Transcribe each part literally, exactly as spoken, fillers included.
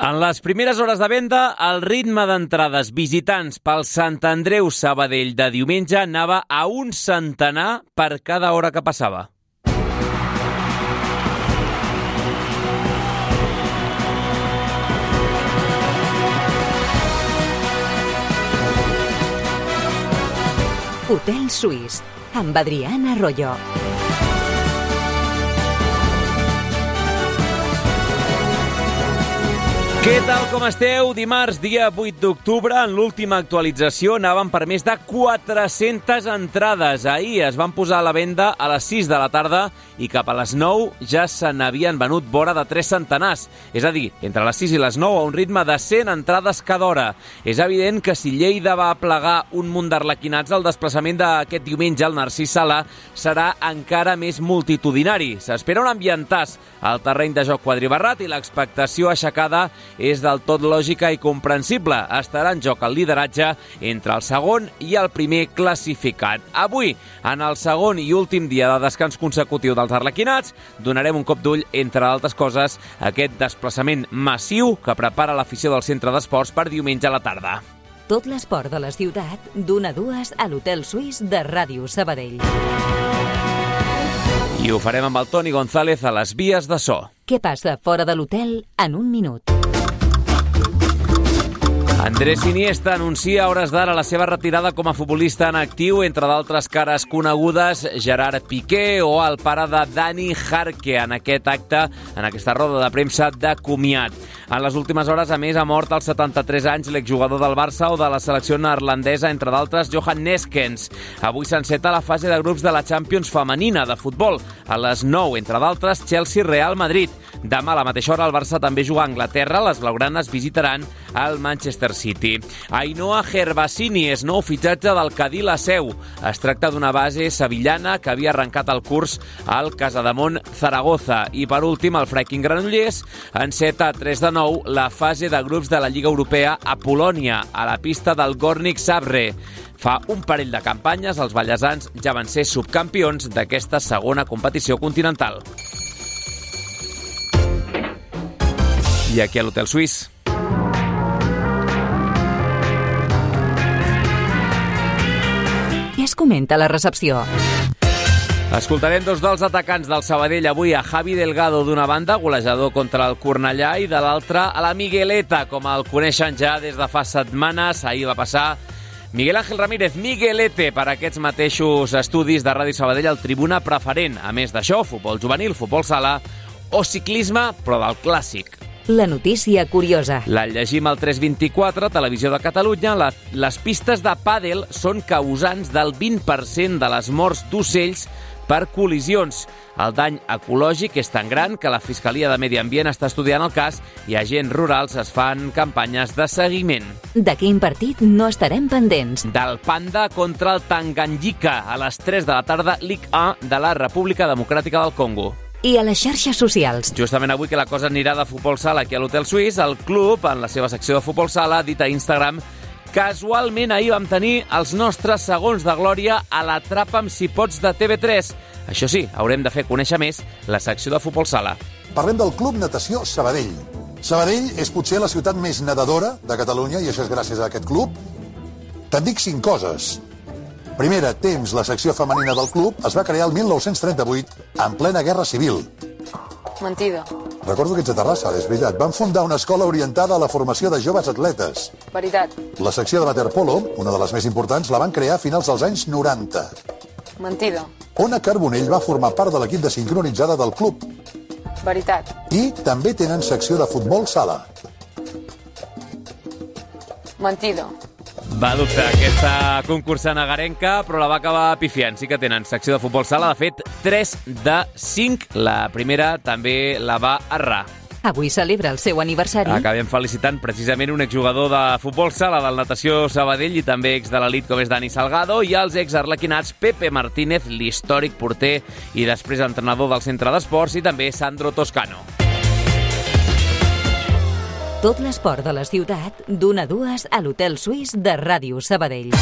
En les primeres hores de venda, el ritme d'entrades visitants pel Sant Andreu Sabadell de diumenge anava a un centenar per cada hora que passava. Hotel Suís, amb Adriana Arroyo. Què tal, com esteu? Dimarts, dia vuit d'octubre, en l'última actualització anàvem per més de quatre-centes entrades. Ahir es van posar a la venda a les sis de la tarda i cap a les nou ja se n'havien venut vora de tres centenars. És a dir, entre les sis i les nou a un ritme de cent entrades cada hora. És evident que si Lleida va plegar un munt d'arlequinats, el desplaçament d'aquest diumenge al Narcís Sala serà encara més multitudinari. S'espera un ambientàs al terreny de joc quadribarrat i l'expectació aixecada és del tot lògica i comprensible. Estarà en joc el lideratge entre el segon i el primer classificat. Avui, en el segon i últim dia de descans consecutiu dels arlequinats, donarem un cop d'ull, entre altres coses, a aquest desplaçament massiu que prepara l'afició del centre d'esports per diumenge a la tarda. Tot l'esport de la ciutat, d'una a dues a l'Hotel Suís de Ràdio Sabadell. I ho farem amb el Toni González a les vies de so. Què passa fora de l'hotel en un minut? Andrés Iniesta anuncia a hores d'ara la seva retirada com a futbolista en actiu, entre d'altres cares conegudes, Gerard Piqué o el pare de Dani Jarque, en aquest acte, en aquesta roda de premsa de comiat. En les últimes hores, a més, ha mort als setanta-tres anys l'exjugador del Barça o de la selecció neerlandesa, entre d'altres, Johan Neeskens. Avui s'enceta la fase de grups de la Champions femenina de futbol. A les nou, entre d'altres, Chelsea-Real Madrid. Demà a la mateixa hora el Barça també juga a Anglaterra. Les blaugranes visitaran el Manchester City. Ainhoa Gervasini és nou fitxatge del Cadí la Seu. Es tracta d'una base sevillana que havia arrencat el curs al Casademont Zaragoza. I per últim, el Freiking Granollers enceta a tres de nou la fase de grups de la Lliga Europea a Polònia, a la pista del Górnik Zabrze. Fa un parell de campanyes, els ballesans ja van ser subcampions d'aquesta segona competició continental. I aquí a l'Hotel Suís. Què es comenta a la recepció? Escoltarem dos dels atacants del Sabadell avui, a Javi Delgado d'una banda, golejador contra el Cornellà, i de l'altra a la Migueleta, com el coneixen ja des de fa setmanes. Ahir va passar Miguel Ángel Ramírez, Miguelete, per aquests mateixos estudis de Ràdio Sabadell, al Tribuna Preferent. A més d'això, futbol juvenil, futbol sala o ciclisme, però del clàssic. La notícia curiosa. La llegim al tres vint-i-quatre, Televisió de Catalunya. La, les pistes de pàdel són causants del vint per cent de les morts d'ocells per col·lisions. El dany ecològic és tan gran que la Fiscalia de Medi Ambient està estudiant el cas i agents rurals es fan campanyes de seguiment. De quin partit no estarem pendents? Del Panda contra el Tanganyika, a les tres de la tarda, Ligue u de la República Democràtica del Congo. I a les xarxes socials. Justament avui que la cosa anirà de futbol sala aquí a l'Hotel Suís, el club, en la seva secció de futbol sala, ha dit a Instagram: casualment ahir vam tenir els nostres segons de glòria a l'Atrapa'm si pots de T V tres. Això sí, haurem de fer conèixer més la secció de futbol sala. Parlem del Club Natació Sabadell. Sabadell és potser la ciutat més nedadora de Catalunya i això és gràcies a aquest club. Te'n dic cinc coses. Primera, temps, la secció femenina del club es va crear el mil nou-cents trenta-vuit, en plena Guerra Civil. Mentida. Recordo que ets de Terrassa, és veritat. Van fundar una escola orientada a la formació de joves atletes. Veritat. La secció de waterpolo, una de les més importants, la van crear a finals dels anys noranta. Mentida. Ona Carbonell va formar part de l'equip de sincronitzada del club. Veritat. I també tenen secció de futbol sala. Mentida. Va dubtar aquesta concursant agarenca, però la va acabar pifiant. Sí que tenen secció de futbol sala, de fet, tres de cinc. La primera també la va errar. Avui celebra el seu aniversari. Acabem felicitant precisament un exjugador de futbol sala del Natació Sabadell i també ex de l'elit com és Dani Salgado, i els ex-arlequinats Pepe Martínez, l'històric porter i després entrenador del centre d'esports, i també Sandro Toscano. Tot l'esport de la ciutat, d'una a dues a l'Hotel Suís de Ràdio Sabadell.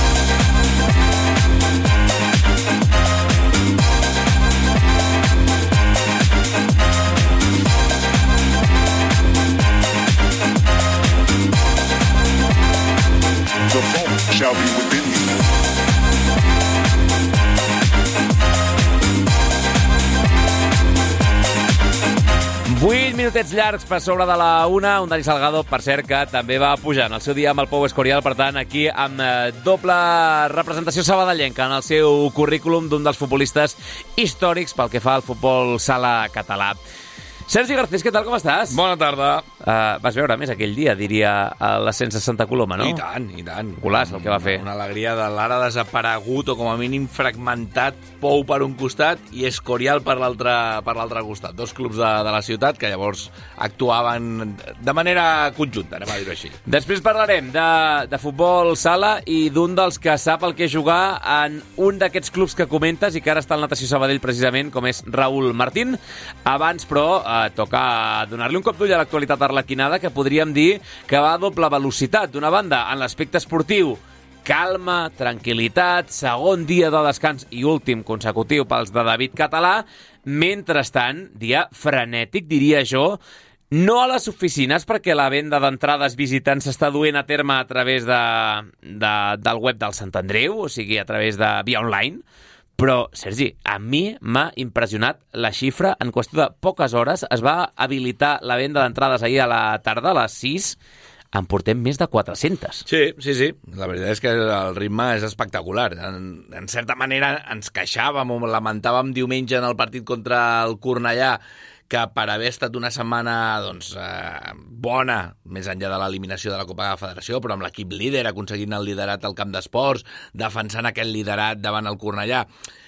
shall be within you. vuit minutets llargs per sobre de la una, un Dani Salgado, per cert, que també va pujar en el seu dia amb el Pau Escorial, per tant, aquí amb eh, doble representació sabadellenca en el seu currículum d'un dels futbolistes històrics pel que fa al futbol sala català. Sergi Garcés, què tal, com estàs? Bona tarda. Uh, vas veure més aquell dia, diria, a l'ascens de Santa Coloma, no? I tant, i tant. Colàs, el que va fer. Una alegria de l'ara desaparegut o com a mínim fragmentat, Pou per un costat i Escorial per l'altre per l'altre costat. Dos clubs de, de la ciutat que llavors actuaven de manera conjunta, anem a dir-ho així. Després parlarem de, de futbol sala i d'un dels que sap el que és jugar en un d'aquests clubs que comentes i que ara està al Natació Sabadell precisament, com és Raúl Martín. Abans, però, eh, toca donar-li un cop d'ull a l'actualitat arlequinada, que podríem dir que va a doble velocitat. D'una banda, en l'aspecte esportiu, calma, tranquil·litat, segon dia de descans i últim consecutiu pels de David Català. Mentrestant, dia frenètic, diria jo, no a les oficines, perquè la venda d'entrades visitants s'està duent a terme a través de, de, del web del Sant Andreu, o sigui, a través de via online. Però, Sergi, a mi m'ha impressionat la xifra. En qüestió de poques hores es va habilitar la venda d'entrades ahir a la tarda, a les sis. En portem més de quatre-centes. Sí, sí, sí. La veritat és que el ritme és espectacular. En, en certa manera ens queixàvem o lamentàvem diumenge en el partit contra el Cornellà que per haver estat una setmana doncs, eh, bona, més enllà de l'eliminació de la Copa de la Federació, però amb l'equip líder, aconseguint el liderat al camp d'esports, defensant aquest liderat davant el Cornellà,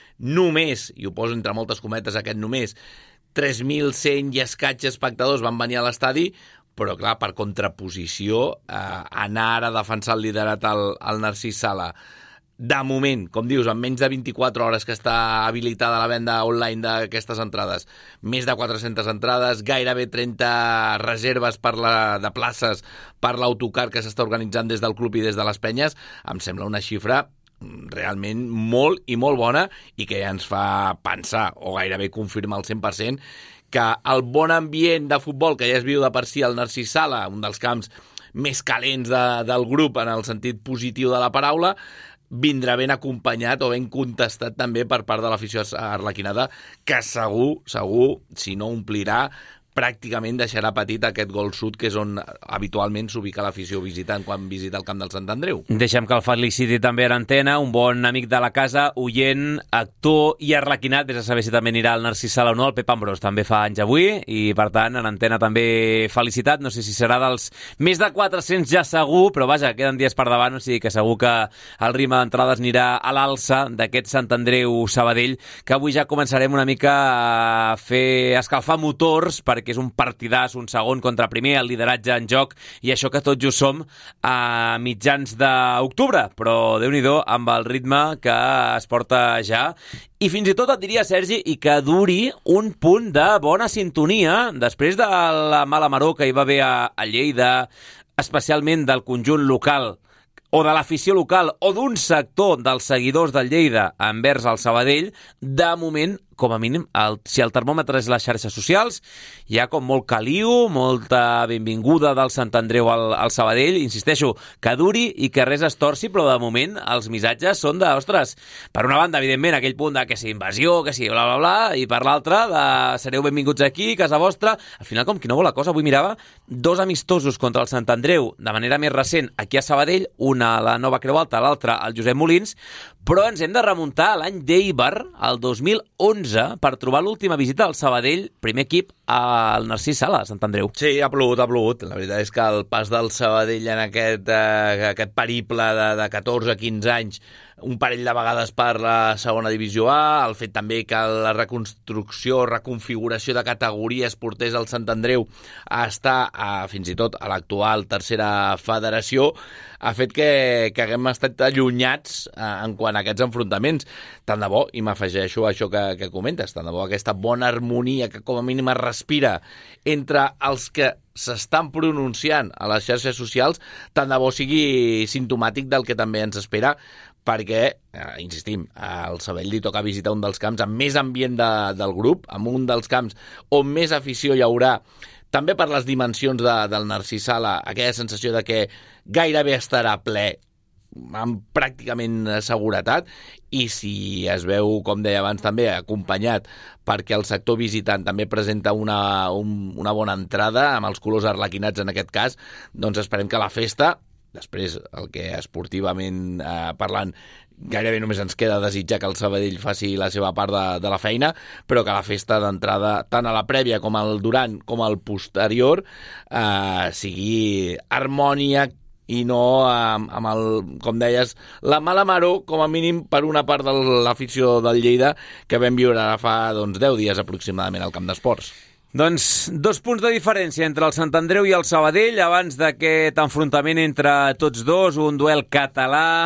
només, i ho poso entre moltes cometes aquest només, tres mil cent i escaig espectadors van venir a l'estadi, però clar, per contraposició, eh, anar ara a defensar el liderat al, al Narcís Sala, de moment, com dius, en menys de vint-i-quatre hores que està habilitada la venda online d'aquestes entrades, més de quatre-centes entrades, gairebé trenta reserves per la, de places per l'autocar que s'està organitzant des del club i des de les penyes, em sembla una xifra realment molt i molt bona i que ja ens fa pensar, o gairebé confirmar al cent per cent, que el bon ambient de futbol que ja es viu de per si al Narcís Sala, un dels camps més calents de, del grup en el sentit positiu de la paraula, vindrà ben acompanyat o ben contestat també per part de l'afició arlequinada, que segur, segur, si no omplirà, pràcticament deixarà petit aquest gol sud, que és on habitualment s'ubica l'afició visitant quan visita el camp del Sant Andreu. Deixem que el feliciti també en antena, un bon amic de la casa, oient, actor i arlequinat, vés a saber si també anirà al Narcís Sala o no, el Pep Ambrós també fa anys avui, i per tant en antena també felicitat, no sé si serà dels més de quatre-cents ja segur, però vaja, queden dies per davant, o sigui que segur que el ritme d'entrades anirà a l'alça d'aquest Sant Andreu Sabadell, que avui ja començarem una mica a fer escalfar motors, perquè que és un partidàs, un segon contra primer, el lideratge en joc, i això que tots just som a mitjans d'octubre, però Déu-n'hi-do amb el ritme que es porta ja, i fins i tot et diria, Sergi, i que duri un punt de bona sintonia després de la mala maror que hi va haver a, a Lleida, especialment del conjunt local, o de l'afició local, o d'un sector dels seguidors del Lleida envers el Sabadell. De moment, com a mínim, el, si el termòmetre és les xarxes socials, hi ha com molt caliu, molta benvinguda del Sant Andreu al, al Sabadell. Insisteixo, que duri i que res es torci, però de moment els missatges són de, ostres, per una banda, evidentment, aquell punt de que si invasió, que si bla, bla, bla, i per l'altra, de sereu benvinguts aquí, casa vostra. Al final, com qui no vol la cosa, avui mirava dos amistosos contra el Sant Andreu, de manera més recent, aquí a Sabadell, una a la Nova Creu Alta, l'altra al Josep Molins, però ens hem de remuntar a l'any d'Eibar, el dos mil onze, per trobar l'última visita al Sabadell, primer equip al Narcís Sala, a Sant Andreu. Sí, ha plogut, ha plogut. La veritat és que el pas del Sabadell en aquest, eh, aquest periple de, de catorze a quinze anys, un parell de vegades per la segona divisió A, el fet també que la reconstrucció, reconfiguració de categories portés al Sant Andreu a estar a, fins i tot a l'actual tercera federació, ha fet que, que haguem estat allunyats eh, en quant a aquests enfrontaments. Tant de bo, i m'afegeixo a això que, que comentes, tant de bo aquesta bona harmonia que com a mínim es respira entre els que s'estan pronunciant a les xarxes socials, tant de bo sigui simptomàtic del que també ens espera, perquè, eh, insistim, al Sabadell li toca visitar un dels camps amb més ambient de, del grup, amb un dels camps on més afició hi haurà, també per les dimensions de, del Narcís Sala, aquella sensació de que gairebé estarà ple amb pràcticament seguretat, i si es veu, com deia abans també, acompanyat perquè el sector visitant també presenta una, un, una bona entrada amb els colors arlequinats en aquest cas, doncs esperem que la festa, després el que esportivament eh, parlant gairebé només ens queda desitjar que el Sabadell faci la seva part de, de la feina, però que la festa d'entrada, tant a la prèvia com al durant com al posterior, eh, sigui harmònia i no amb, amb el, com deies, la mala maror, com a mínim per una part de l'afició del Lleida que vam viure ara fa doncs, deu dies aproximadament al camp d'esports. Doncs dos punts de diferència entre el Sant Andreu i el Sabadell abans d'aquest enfrontament entre tots dos, un duel català,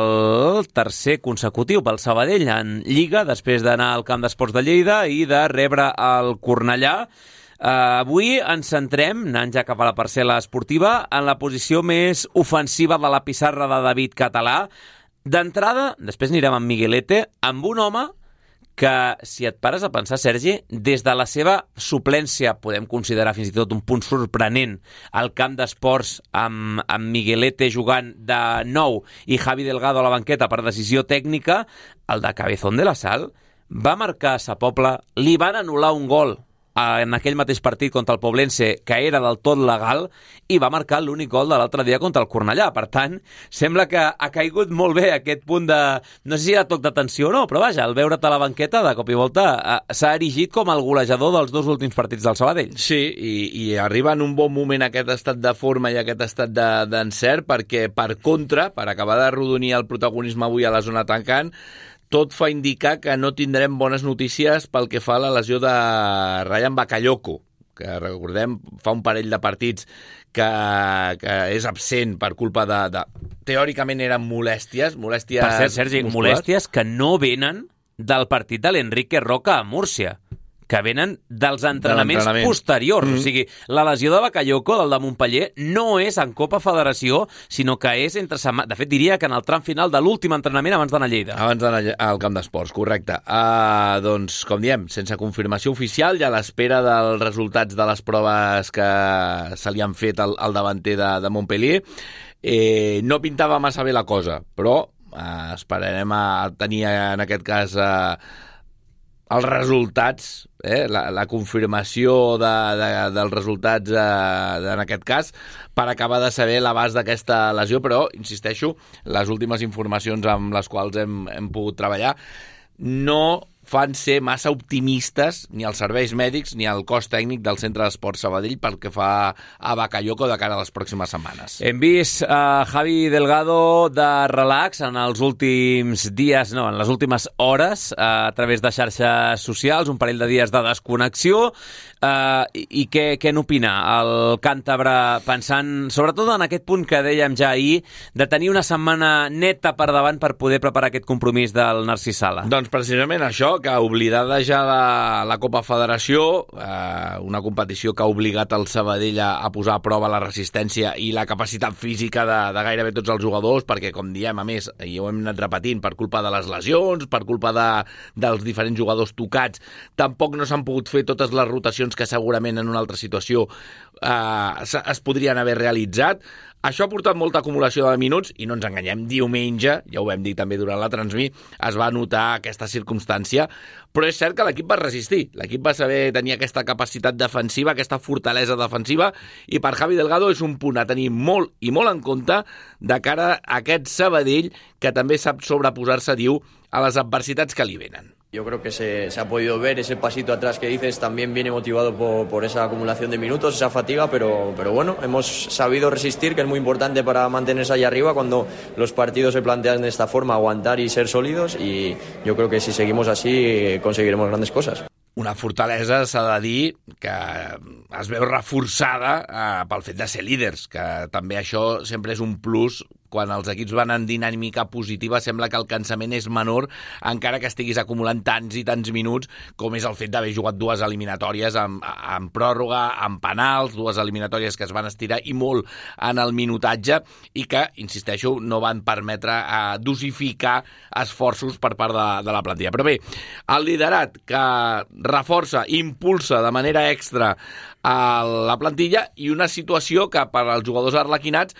el tercer consecutiu pel Sabadell en Lliga, després d'anar al camp d'esports de Lleida i de rebre el Cornellà. Uh, avui ens centrem, anant ja cap a la parcel·la esportiva, en la posició més ofensiva de la pissarra de David Català. D'entrada, després anirem amb Miguelete, amb un home que, si et pares a pensar, Sergi, des de la seva suplència, podem considerar fins i tot un punt sorprenent, al camp d'esports amb, amb Miguelete jugant de nou i Javi Delgado a la banqueta per decisió tècnica, el de Cabezón de la Sal va marcar a Sa Pobla, li van anul·lar un gol en aquell mateix partit contra el Poblense, que era del tot legal, i va marcar l'únic gol de l'altre dia contra el Cornellà. Per tant, sembla que ha caigut molt bé aquest punt de... no sé si era toc d'atenció o no, però vaja, al veure't a la banqueta, de cop i volta, s'ha erigit com el golejador dels dos últims partits del Sabadell. Sí, i, i arriba en un bon moment aquest estat de forma i aquest estat d'encert, de, perquè, per contra, per acabar de rodonir el protagonisme avui a la zona tancant, tot fa indicar que no tindrem bones notícies pel que fa a la lesió de Ryan Bakayoko, que recordem fa un parell de partits que, que és absent per culpa de, de... Teòricament eren molèsties, molèsties per cert, Sergi, musculars. Molèsties que no venen del partit de l'Enrique Roca a Múrcia, que venen dels entrenaments de posteriors. Mm. O sigui, la lesió de Bakayoko, del de Montpeller, no és en Copa Federació, sinó que és entre setmana. De fet, diria que en el tram final de l'últim entrenament abans d'anar a Lleida. Abans d'anar al camp d'esports, correcte. Uh, doncs, com diem, sense confirmació oficial i a l'espera dels resultats de les proves que se li han fet al, al davanter de, de Montpellier, eh, no pintava massa bé la cosa, però uh, esperarem a tenir, en aquest cas, uh, els resultats, eh, la, la confirmació de, de, dels resultats eh, en aquest cas, per acabar de saber l'abast d'aquesta lesió, però, insisteixo, les últimes informacions amb les quals hem, hem pogut treballar no fan ser massa optimistes ni els serveis mèdics ni el cos tècnic del Centre d'Esports Sabadell pel que fa a Bakayoko de cara a les pròximes setmanes. Hem vist a uh, Javi Delgado de relax en els últims dies, no, en les últimes hores, uh, a través de xarxes socials, un parell de dies de desconnexió. Uh, i, i què, què n'opina el càntabre, pensant sobretot en aquest punt que dèiem ja ahir, de tenir una setmana neta per davant per poder preparar aquest compromís del Narcís Sala? Doncs precisament això, que oblidada ja la, la Copa Federació, eh, una competició que ha obligat el Sabadell a, a posar a prova la resistència i la capacitat física de, de gairebé tots els jugadors, perquè, com diem, a més, i ho hem anat repetint, per culpa de les lesions, per culpa de, dels diferents jugadors tocats, tampoc no s'han pogut fer totes les rotacions que segurament en una altra situació eh, es podrien haver realitzat. Això ha portat molta acumulació de minuts i no ens enganyem, diumenge, ja ho vam dir també durant la transmí, es va notar aquesta circumstància, però és cert que l'equip va resistir, l'equip va saber tenir aquesta capacitat defensiva, aquesta fortalesa defensiva, i per Javi Delgado és un punt a tenir molt i molt en compte de cara a aquest Sabadell que també sap sobreposar-se, diu, a les adversitats que li venen. Yo creo que se, se ha podido ver ese pasito atrás que dices, también viene motivado por, por esa acumulación de minutos, esa fatiga, pero, pero bueno, hemos sabido resistir, que es muy importante para mantenerse ahí arriba cuando los partidos se plantean de esta forma, aguantar y ser sólidos, y yo creo que si seguimos así conseguiremos grandes cosas. Una fortalesa, s'ha de dir, que es veu reforçada eh, pel fet de ser líders, que també això sempre és un plus. Quan els equips van en dinàmica positiva sembla que el cansament és menor, encara que estiguis acumulant tants i tants minuts, com és el fet d'haver jugat dues eliminatòries amb, amb pròrroga, amb penals, dues eliminatòries que es van estirar i molt en el minutatge i que, insisteixo, no van permetre eh, dosificar esforços per part de, de la plantilla. Però bé, el liderat que reforça, impulsa de manera extra a la plantilla i una situació que per als jugadors arlequinats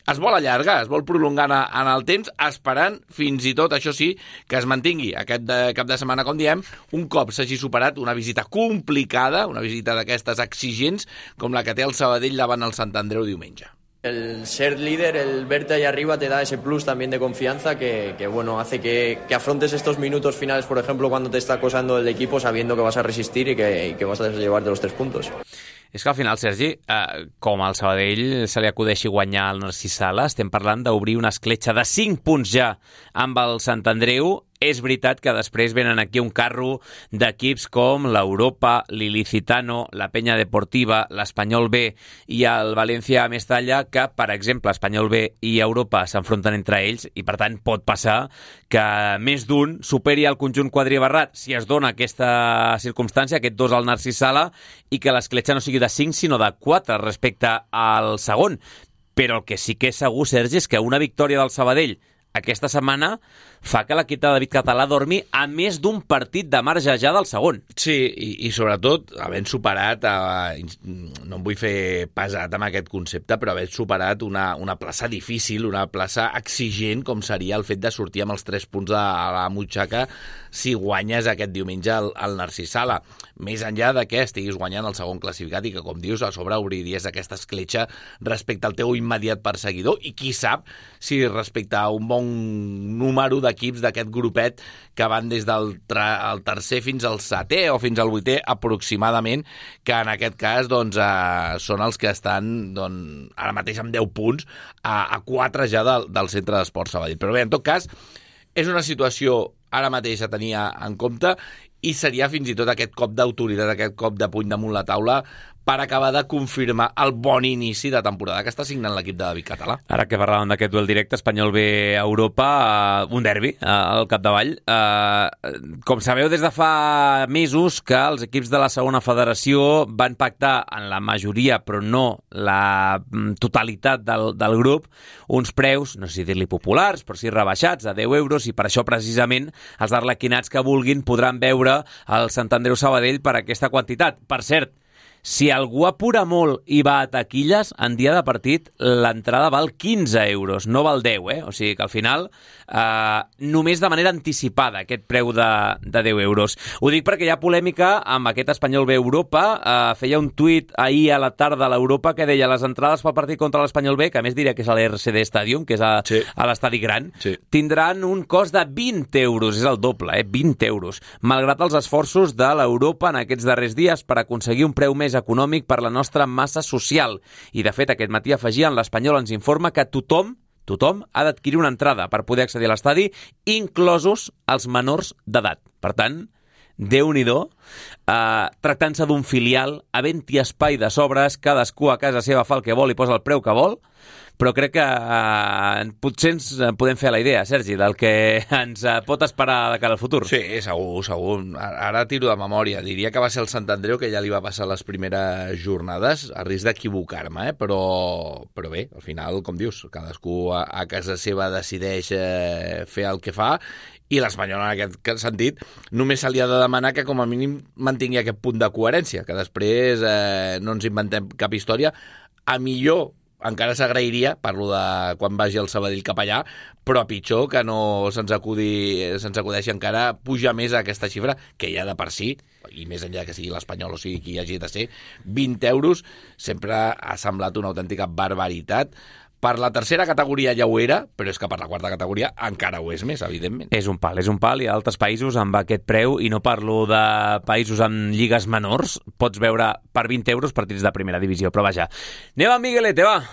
es vol allargar, es vol prolongar en el temps, esperant fins i tot, això sí, que es mantingui aquest de, cap de setmana, com diem, un cop s'hagi superat una visita complicada, una visita d'aquestes exigents, com la que té el Sabadell davant el Sant Andreu diumenge. El ser líder, el verte ahí arriba te da ese plus también de confianza que, que bueno, hace que, que afrontes estos minutos finales, por ejemplo, cuando te está acosando el equipo, sabiendo que vas a resistir y que, y que vas a llevarte los tres puntos. És que al final, Sergi, eh, com al Sabadell se li acudeixi guanyar el Narcís Sala, estem parlant d'obrir una escletxa de cinc punts ja amb el Sant Andreu. És veritat que després venen aquí un carro d'equips com l'Europa, l'Ilicitano, la Penya Deportiva, l'Espanyol B i el València Mestalla, que, per exemple, Espanyol B i Europa s'enfronten entre ells i, per tant, pot passar que més d'un superi el conjunt quadribarrat si es dona aquesta circumstància, aquest dos al Narcís Sala, i que l'escletxa no sigui de cinc, sinó de quatre respecte al segon. Però el que sí que és segur, Sergi, és que una victòria del Sabadell aquesta setmana fa que l'equip de David Català dormi a més d'un partit de marge ja del segon. Sí, i, i sobretot havent superat, a, no em vull fer pesat amb aquest concepte, però havent superat una, una plaça difícil, una plaça exigent, com seria el fet de sortir amb els tres punts a, a la mutxaca si guanyes aquest diumenge al, al Narcís Sala. Més enllà de que estiguis guanyant el segon classificat i que, com dius, a sobre obriries aquesta escletxa respecte al teu immediat perseguidor, i qui sap si respecte a un bon número d'equips d'aquest grupet que van des del el tercer fins al setè o fins al vuitè aproximadament, que en aquest cas doncs, eh, són els que estan doncs, ara mateix amb deu punts a, a quatre ja del, del centre d'esports Sabadell. Però bé, en tot cas, és una situació ara mateix a tenir en compte i seria fins i tot aquest cop d'autoritat, aquest cop de puny damunt la taula per acabar de confirmar el bon inici de temporada que està signant l'equip de David Català. Ara que parlàvem d'aquest duel directe, Espanyol B Europa, uh, un derbi uh, al capdavall. Uh, com sabeu, des de fa mesos que els equips de la segona federació van pactar en la majoria, però no la totalitat del, del grup, uns preus, no sé si dir-li populars, però sí rebaixats, a deu euros, i per això precisament els arlequinats que vulguin podran veure el Sant Andreu Sabadell per aquesta quantitat. Per cert, si algú apura molt i va a taquilles, en dia de partit l'entrada val quinze euros, no val deu, eh? O sigui que al final eh, només de manera anticipada aquest preu de, de deu euros. Ho dic perquè hi ha polèmica amb aquest Espanyol B Europa. Eh, feia un tuit ahir a la tarda a l'Europa que deia les entrades pel partit contra l'Espanyol B, que a més diria que és a l'R C D Stadium, que és a, sí. a l'estadi gran, sí. tindran un cost de vint euros, és el doble, eh? vint euros, malgrat els esforços de l'Europa en aquests darrers dies per aconseguir un preu més econòmic per la nostra massa social. I, de fet, aquest matí afegien, l'Espanyol ens informa que tothom, tothom ha d'adquirir una entrada per poder accedir a l'estadi, inclosos els menors d'edat. Per tant, Déu-n'hi-do, eh, tractant-se d'un filial, havent-hi espai de sobres, cadascú a casa seva fa el que vol i posa el preu que vol, però crec que eh, potser ens podem fer la idea, Sergi, del que ens pot esperar de cara al futur. Sí, segur, segur. Ara tiro de memòria. Diria que va ser el Sant Andreu que ja li va passar les primeres jornades, a risc d'equivocar-me, eh? però, però bé, al final, com dius, cadascú a, a casa seva decideix eh, fer el que fa, i l'Espanyol, en aquest sentit, només se li ha de demanar que com a mínim mantingui aquest punt de coherència, que després eh, no ens inventem cap història. A millor encara s'agrairia, parlo de quan vagi el Sabadell cap allà, però a pitjor que no se'ns acudi, se'ns acudeixi encara pujar més a aquesta xifra, que ja de per si, i més enllà que sigui l'Espanyol o sigui qui hagi de ser, vint euros sempre ha semblat una autèntica barbaritat. Per la tercera categoria ja ho era, però és que per la quarta categoria encara ho és més, evidentment. És un pal, és un pal, i a altres països amb aquest preu, i no parlo de països amb lligues menors, pots veure per vint euros partits de primera divisió, però vaja. Anem amb Miguelete, va!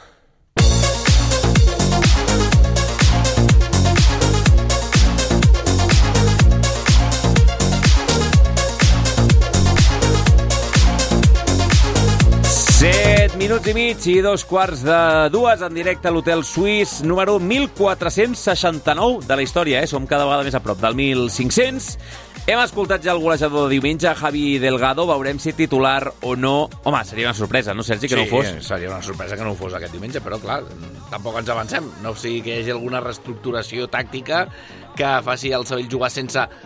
set minuts i mig i dos quarts de dues en directe a l'Hotel Suís número mil quatre-cents seixanta-nou de la història, eh? Som cada vegada més a prop del mil cinc-cents. Hem escoltat ja el golejador de diumenge, Javi Delgado, veurem si titular o no. Home, seria una sorpresa, no, Sergi, que sí, no ho fos? Sí, seria una sorpresa que no ho fos aquest diumenge, però clar, tampoc ens avancem. No sigui que hi hagi alguna reestructuració tàctica que faci el Sabadell jugar sense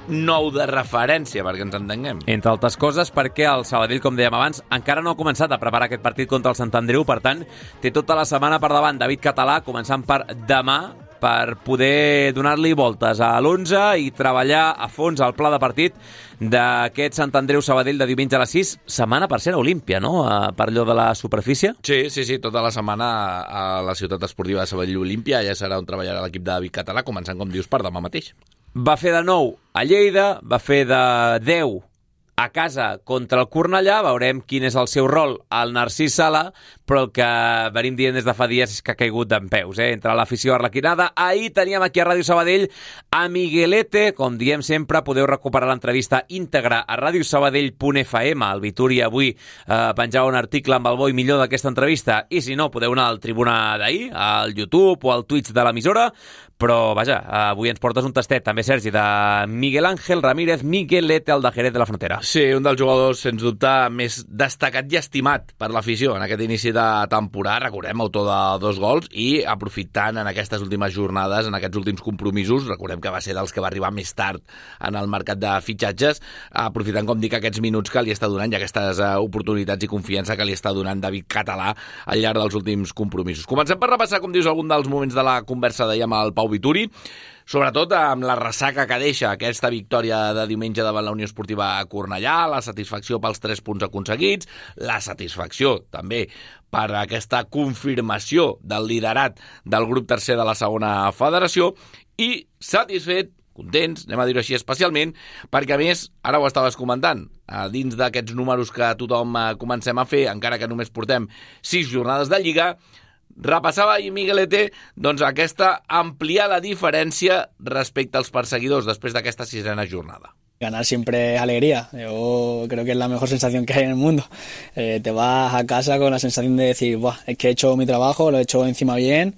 nou de referència, perquè ens entenguem. Entre altres coses, perquè el Sabadell, com dèiem abans, encara no ha començat a preparar aquest partit contra el Sant Andreu, per tant, té tota la setmana per davant David Català, començant per demà, per poder donar-li voltes a l'onze i treballar a fons el pla de partit d'aquest Sant Andreu Sabadell de diumenge a les sis, setmana per ser a Olímpia, no?, per allò de la superfície. Sí, sí, sí, tota la setmana a la ciutat esportiva de Sabadell Olímpia ja serà on treballarà l'equip de David Català, començant, com dius, per demà mateix. Va fer de nou a Lleida, va fer de deu a casa contra el Cornellà, veurem quin és el seu rol al Narcís Sala, però el que venim dient des de fa dies és que ha caigut dempeus, eh? Entre l'afició arlequinada. Ahir teníem aquí a Ràdio Sabadell a Miguelete, com diem sempre, podeu recuperar l'entrevista íntegra a radiosabadell punt f m. El Vituri avui eh, penjava un article amb el bo i millor d'aquesta entrevista, i si no, podeu anar al Tribuna d'ahir, al YouTube o al Twitch de l'emissora. Però, vaja, avui ens portes un tastet, també, Sergi, de Miguel Ángel Ramírez Miguelete, el de Jerez de la Frontera. Sí, un dels jugadors, sens dubte, més destacat i estimat per l'afició en aquest inici de temporada. Recordem, autor de dos gols i aprofitant en aquestes últimes jornades, en aquests últims compromisos, recordem que va ser dels que va arribar més tard en el mercat de fitxatges, aprofitant, com dic, aquests minuts que li està donant i aquestes oportunitats i confiança que li està donant David Català al llarg dels últims compromisos. Comencem per repassar, com dius, algun dels moments de la conversa d'ahir amb el Pau Vituri, sobretot amb la ressaca que deixa aquesta victòria de diumenge davant la Unió Esportiva Cornellà, la satisfacció pels tres punts aconseguits, la satisfacció també per aquesta confirmació del liderat del grup tercer de la segona federació i satisfet, contents, anem a dir-ho així especialment, perquè a més, ara ho estaves comentant, dins d'aquests números que tothom comencem a fer, encara que només portem sis jornades de Lliga, repassava ahir Miguelete doncs, aquesta ampliar la diferència respecte als perseguidors després d'aquesta sisena jornada. Ganar siempre es alegría. Yo creo que es la mejor sensación que hay en el mundo. Eh, te vas a casa con la sensación de decir, buah, es que he hecho mi trabajo, lo he hecho encima bien,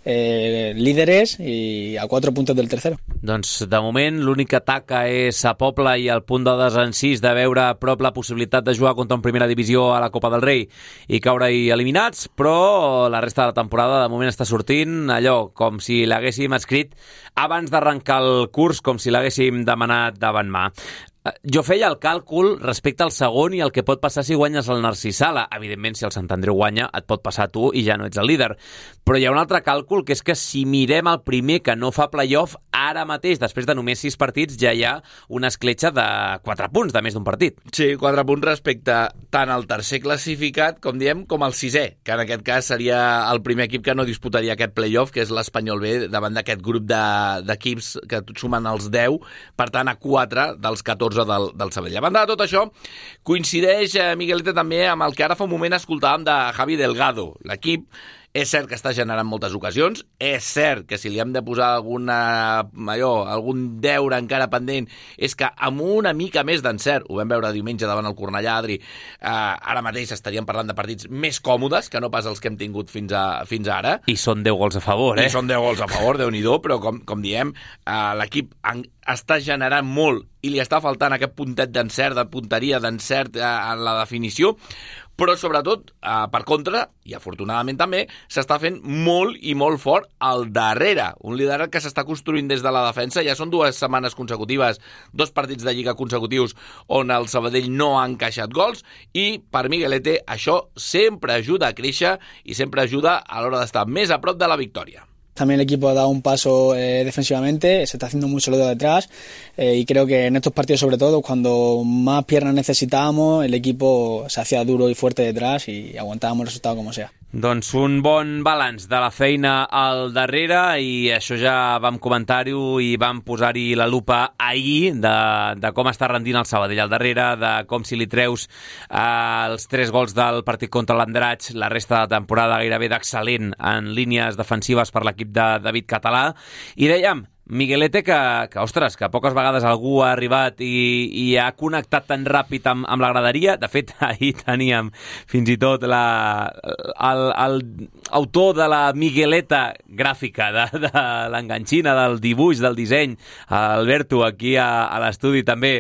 eh, líderes i a quatre puntos del tercero. Doncs de moment l'únic que ataca és a Poble i el punt de desencís de veure a prop la possibilitat de jugar contra en primera divisió a la Copa del Rei i caure-hi eliminats, però la resta de la temporada de moment està sortint allò com si l'haguéssim escrit abans d'arrencar el curs, com si l'haguéssim demanat davant mà. Jo feia el càlcul respecte al segon i el que pot passar si guanyes el Narcís Sala. Evidentment, si el Sant Andreu guanya, et pot passar a tu i ja no ets el líder. Però hi ha un altre càlcul, que és que si mirem el primer que no fa play-off, ara mateix, després de només sis partits, ja hi ha una escletxa de quatre punts, de més d'un partit. Sí, quatre punts respecte tant al tercer classificat, com diem, com al sisè, que en aquest cas seria el primer equip que no disputaria aquest play-off, que és l'Espanyol B, davant d'aquest grup d'equips de, que sumen els deu, per tant, a quatre dels catorze del, del Sabadell. A banda de tot això, coincideix eh, Miguelete també amb el que ara fa un moment escoltàvem de Javi Delgado. L'equip és cert que està generant moltes ocasions, és cert que si li hem de posar alguna, allò, algun deure encara pendent, és que amb una mica més d'encert, ho vam veure diumenge davant el Cornellà, Adri, eh, ara mateix estaríem parlant de partits més còmodes que no pas els que hem tingut fins, a, fins ara. I són deu gols a favor, eh? I són deu gols a favor, Déu-n'hi-do, però com, com diem, eh, l'equip en, està generant molt i li està faltant aquest puntet d'encert, de punteria, d'encert eh, en la definició, però sobretot, eh, per contra, i afortunadament també, s'està fent molt i molt fort al darrere. Un liderat que s'està construint des de la defensa. Ja són dues setmanes consecutives, dos partits de Lliga consecutius on el Sabadell no ha encaixat gols i per Miguelete això sempre ajuda a créixer i sempre ajuda a l'hora d'estar més a prop de la victòria. También el equipo ha dado un paso eh, defensivamente, se está haciendo muy sólido detrás eh, y creo que en estos partidos sobre todo cuando más piernas necesitábamos el equipo se hacía duro y fuerte detrás y aguantábamos el resultado como sea. Doncs un bon balanç de la feina al darrere i això ja vam comentar-ho i vam posar-hi la lupa ahir de, de com està rendint el Sabadell al darrere, de com si li treus eh, els tres gols del partit contra l'Andratx, la resta de temporada gairebé d'excel·lent en línies defensives per l'equip de David Català. I dèiem, Miguelete, que, que, ostres, que poques vegades algú ha arribat i, i ha connectat tan ràpid amb, amb la graderia. De fet, ahir teníem fins i tot la, el, el autor de la Migueleta gràfica, de, de l'enganxina, del dibuix, del disseny, Alberto, aquí a, a l'estudi també,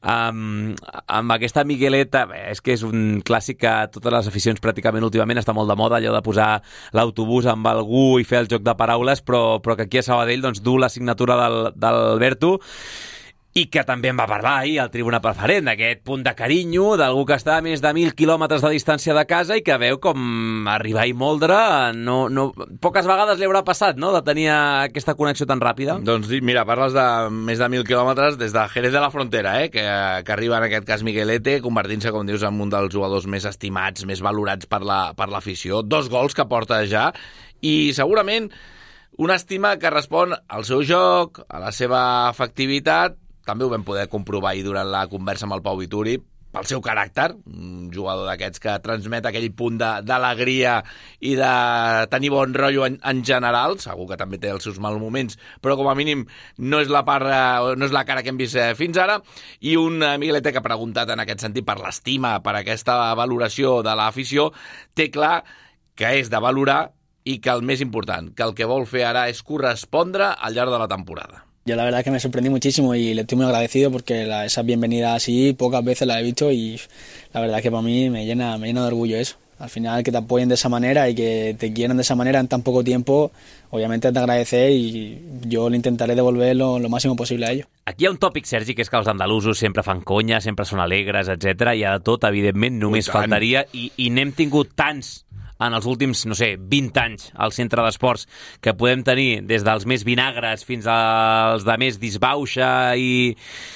amb, amb aquesta Migueleta. Bé, és que és un clàssic que totes les aficions pràcticament últimament està molt de moda, allò de posar l'autobús amb algú i fer el joc de paraules, però, però que aquí a Sabadell doncs, du la signatura del d'Alberto. i que també en va parlar ahir al Tribuna Preferent, d'aquest punt de carinyo d'algú que està a més de mil quilòmetres de distància de casa i que veu com arribar i moldre no, no, poques vegades li haurà passat, no?, de tenir aquesta connexió tan ràpida. Doncs mira, parles de més de mil quilòmetres des de Jerez de la Frontera, eh? que, que arriba en aquest cas Miguelete, convertint-se, com dius, en un dels jugadors més estimats, més valorats per la, per l'afició. Dos gols que porta ja i segurament una estima que respon al seu joc, a la seva efectivitat. També ho vam poder comprovar ahir durant la conversa amb el Pau Vituri, pel seu caràcter, un jugador d'aquests que transmet aquell punt d'alegria i de tenir bon rotllo en, en general. Segur que també té els seus mal moments, però com a mínim no és la part, no és la cara que hem vist fins ara. I un Miguelete que ha preguntat en aquest sentit per l'estima, per aquesta valoració de l'afició, té clar que és de valorar i que el més important, que el que vol fer ara és correspondre al llarg de la temporada. Yo la verdad que me sorprendí muchísimo y le estoy muy agradecido porque la, esa bienvenida así pocas veces la he visto y la verdad que para mí me llena, me llena de orgullo eso. Al final que te apoyen de esa manera y que te quieran de esa manera en tan poco tiempo, obviamente te agradecer y yo le intentaré devolver lo, lo máximo posible a ellos. Aquí hi ha un tòpic, Sergi, que és que els andalusos sempre fan conya, sempre són alegres, etcètera. Hi ha de tot, evidentment, només faltaria, i, i n'hem tingut tants en els últims, no sé, vint anys al centre d'esports, que podem tenir des dels més vinagres fins als de més disbauxa i,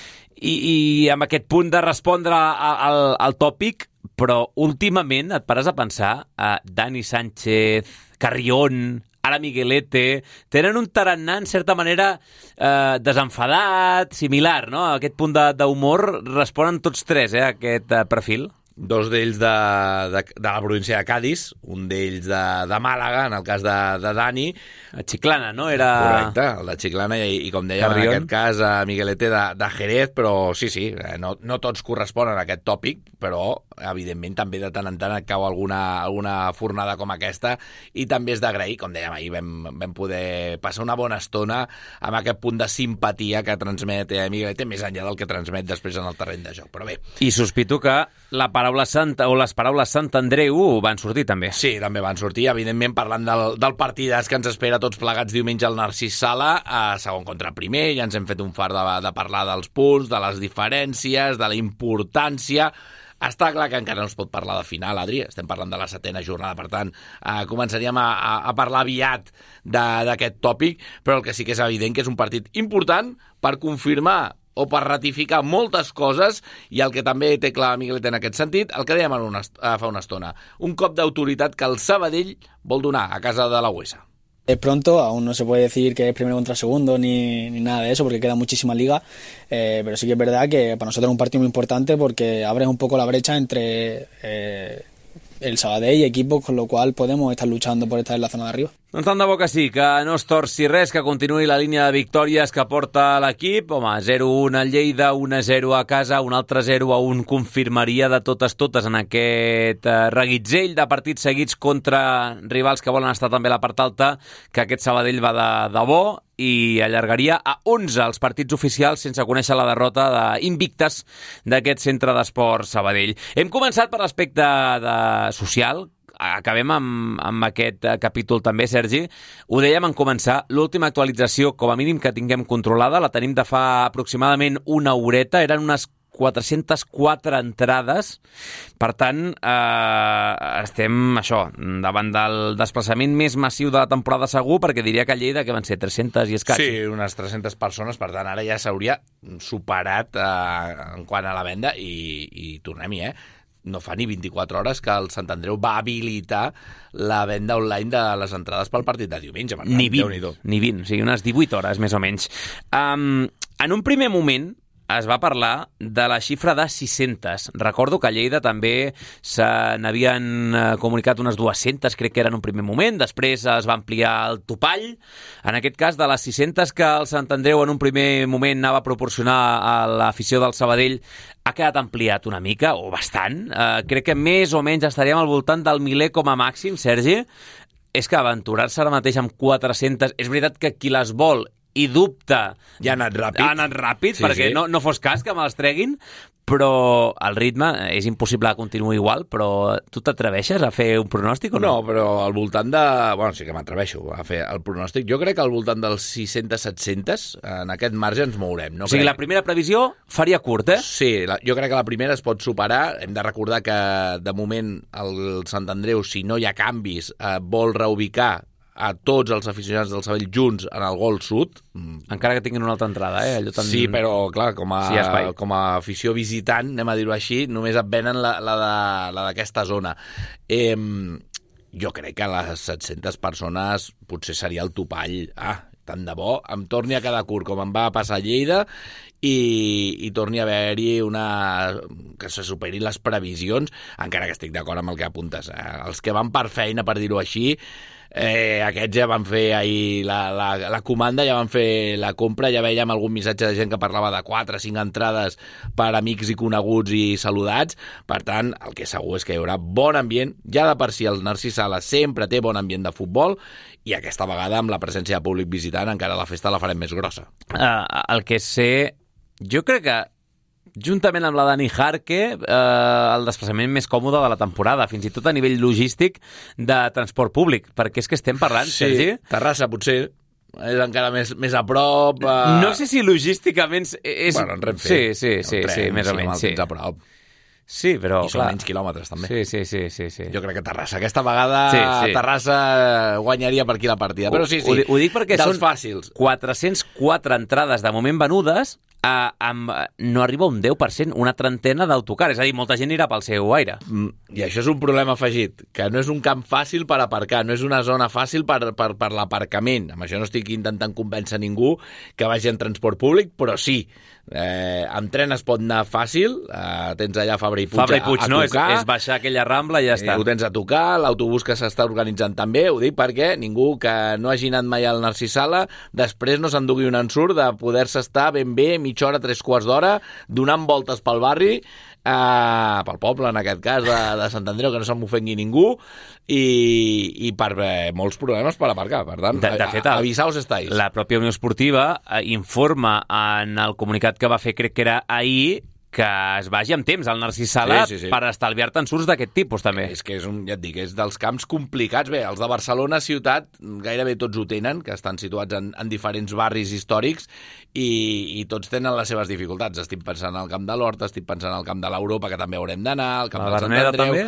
i, i amb aquest punt de respondre al, al tòpic, però últimament et pares a pensar a Dani Sánchez, Carrión, ara Miguelete, tenen un tarannà, en certa manera, eh, desenfadat, similar, no? Aquest punt d'humor responen tots tres, eh, a aquest eh, perfil. Dos d'ells de, de, de la província de Cádiz, un d'ells de, de Màlaga, en el cas de, de Dani. A Chiclana, no? Era... Correcte, el de Chiclana i, i com dèiem, Carrión. En aquest cas, a Miguelete de, de Jerez, però sí, sí, no, no tots corresponen a aquest tòpic, però, evidentment, també de tant en tant et cau alguna, alguna fornada com aquesta, i també és d'agrair, com dèiem ahir, vam, vam poder passar una bona estona amb aquest punt de simpatia que transmet eh, Miguelete, més enllà del que transmet després en el terreny de joc. Però bé. I sospito que la paraula Santa o les paraules Sant Andreu van sortir també. Sí, també van sortir, evidentment parlant del, del partidàs que ens espera tots plegats diumenge al Narcís Sala, a segon contra primer, ja ens hem fet un far de, de parlar dels punts, de les diferències, de la importància. Està clar que encara no es pot parlar de final, Adri, estem parlant de la setena jornada, per tant, eh, començaríem a, a, a parlar aviat d'aquest tòpic, però el que sí que és evident que és un partit important per confirmar o per ratificar moltes coses, i el que també té clar Miguelete en aquest sentit, el que dèiem una, fa una estona, un cop d'autoritat que el Sabadell vol donar a casa de la U E S A. Es pronto, aún no se puede decir que es primero contra segundo ni, ni nada de eso porque queda muchísima liga, eh, pero sí que es verdad que para nosotros es un partido muy importante porque abre un poco la brecha entre eh, el Sabadell y equipos, con lo cual podemos estar luchando por estar en la zona de arriba. Doncs tant de bo que sí, que no es torci res, que continuï la línia de victòries que porta l'equip. Home, zero a un a Lleida, un a zero a casa, un altre zero a un confirmaria de totes totes en aquest eh, reguitzell de partits seguits contra rivals que volen estar també a la part alta, que aquest Sabadell va de, de bo i allargaria a onze els partits oficials sense conèixer la derrota d'invictes d'aquest centre d'esport Sabadell. Hem començat per l'aspecte de social. Acabem amb, amb aquest capítol també, Sergi. Ho dèiem en començar, l'última actualització, com a mínim que tinguem controlada, la tenim de fa aproximadament una horeta, eren unes quatre-centes quatre entrades. Per tant, eh, estem, això, davant del desplaçament més massiu de la temporada segur, perquè diria que a Lleida, que van ser tres-centes i escaig. Sí, unes tres-centes persones, per tant, ara ja s'hauria superat eh, en quant a la venda, i, i tornem-hi, eh? No fa ni vint-i-quatre hores que el Sant Andreu va habilitar la venda online de les entrades pel partit de diumenge. Per tant, ni vint, ni vint, o sigui, unes divuit hores, més o menys. Um, en un primer moment es va parlar de la xifra de sis-centes. Recordo que a Lleida també se n'havien comunicat unes dues-centes, crec que era en un primer moment, després es va ampliar el topall. En aquest cas, de les sis-centes que el Sant Andreu en un primer moment anava a proporcionar a l'afició del Sabadell, ha quedat ampliat una mica, o bastant. Eh, crec que més o menys estaríem al voltant del miler com a màxim, Sergi. És que aventurar-se ara mateix amb quatre-centes... És veritat que qui les vol i dubta... Ja ha anat ràpid. Ha anat ràpid, sí, perquè sí. No, no fos cas que me les treguin, però el ritme és impossible que continuï igual, però tu t'atreveixes a fer un pronòstic o no? No, però al voltant de... Bueno, sí que m'atreveixo a fer el pronòstic. Jo crec que al voltant dels sis-cents set-cents, en aquest marge ens mourem. No o sigui, crec... la primera previsió faria curt, eh? Sí, la, jo crec que la primera es pot superar. Hem de recordar que, de moment, el Sant Andreu, si no hi ha canvis, eh, vol reubicar a tots els aficionats del Sabadell junts en el gol sud. Encara que tinguin una altra entrada, eh? Allò tan... Sí, però, clar, com a, sí, com a afició visitant, anem a dir-ho així, només et venen la, la, de, la d'aquesta zona. Eh, jo crec que les set-centes persones potser seria el topall. Ah, tant de bo, em torni a quedar curt, com em va passar a Lleida, i, i torni a haver-hi una... que se superin les previsions, encara que estic d'acord amb el que apuntes. Eh? Els que van per feina, per dir-ho així, Eh, aquests ja van fer ahir la, la, la comanda, ja van fer la compra, ja veiem algun missatge de gent que parlava de quatre o cinc entrades per amics i coneguts i saludats. Per tant, el que segur és que hi haurà bon ambient. Ja de per si el Narcís Sala sempre té bon ambient de futbol, i aquesta vegada amb la presència de públic visitant encara la festa la farem més grossa. Uh, el que sé, jo crec que juntament amb la Dani Jarque, eh, el desplaçament més còmode de la temporada, fins i tot a nivell logístic de transport públic, perquè és que estem parlant, sí, Sergi... Terrassa potser és encara més, més a prop... Eh... No sé si logísticament és... Bueno, en Renfe. Sí, sí, sí, tren, sí, més sí, o menys, sí. A prop. Sí, però, I clar... són menys quilòmetres, també. Sí, sí, sí, sí, sí. Jo crec que Terrassa, aquesta vegada sí, sí. Terrassa guanyaria per aquí la partida, però sí, sí. Ho, ho dic perquè dels són fàcils. quatre-cents quatre entrades de moment venudes, a, amb, no arriba un deu per cent, una trentena d'autocar. És a dir, molta gent irà pel seu aire. Mm, I això és un problema afegit, que no és un camp fàcil per aparcar, no és una zona fàcil per, per, per l'aparcament. Amb això no estic intentant convèncer ningú que vagi en transport públic, però sí, eh, amb tren es pot anar fàcil, eh, tens allà Fabra i Puig, Fabra i Puig a, a no, tocar. És, és baixar aquella rambla i ja està. Eh, ho tens a tocar, l'autobús que s'està organitzant també, ho dic perquè ningú que no hagi anat mai al Narcís Sala després no s'endugui un ensurt de poder-se estar ben bé mitja hora, tres quarts d'hora, donant voltes pel barri, eh, pel poble, en aquest cas, de, de Sant Andreu, que no se m'ofengui ningú, i, i per eh, molts problemes per aparcar. Per tant, de, de fet, avisaos estáis. La pròpia Unió Esportiva eh, informa en el comunicat que va fer, crec que era ahir, que es vagi amb temps al Narcís Sala sí, sí, sí. per estalviar-te ensurts d'aquest tipus, també. És que és un, ja et dic, és dels camps complicats. Bé, els de Barcelona ciutat gairebé tots ho tenen, que estan situats en, en diferents barris històrics i, i tots tenen les seves dificultats. Estic pensant al Camp de l'Horta, estic pensant al Camp de l'Europa, que també haurem d'anar, al Camp del Sant Andreu. També?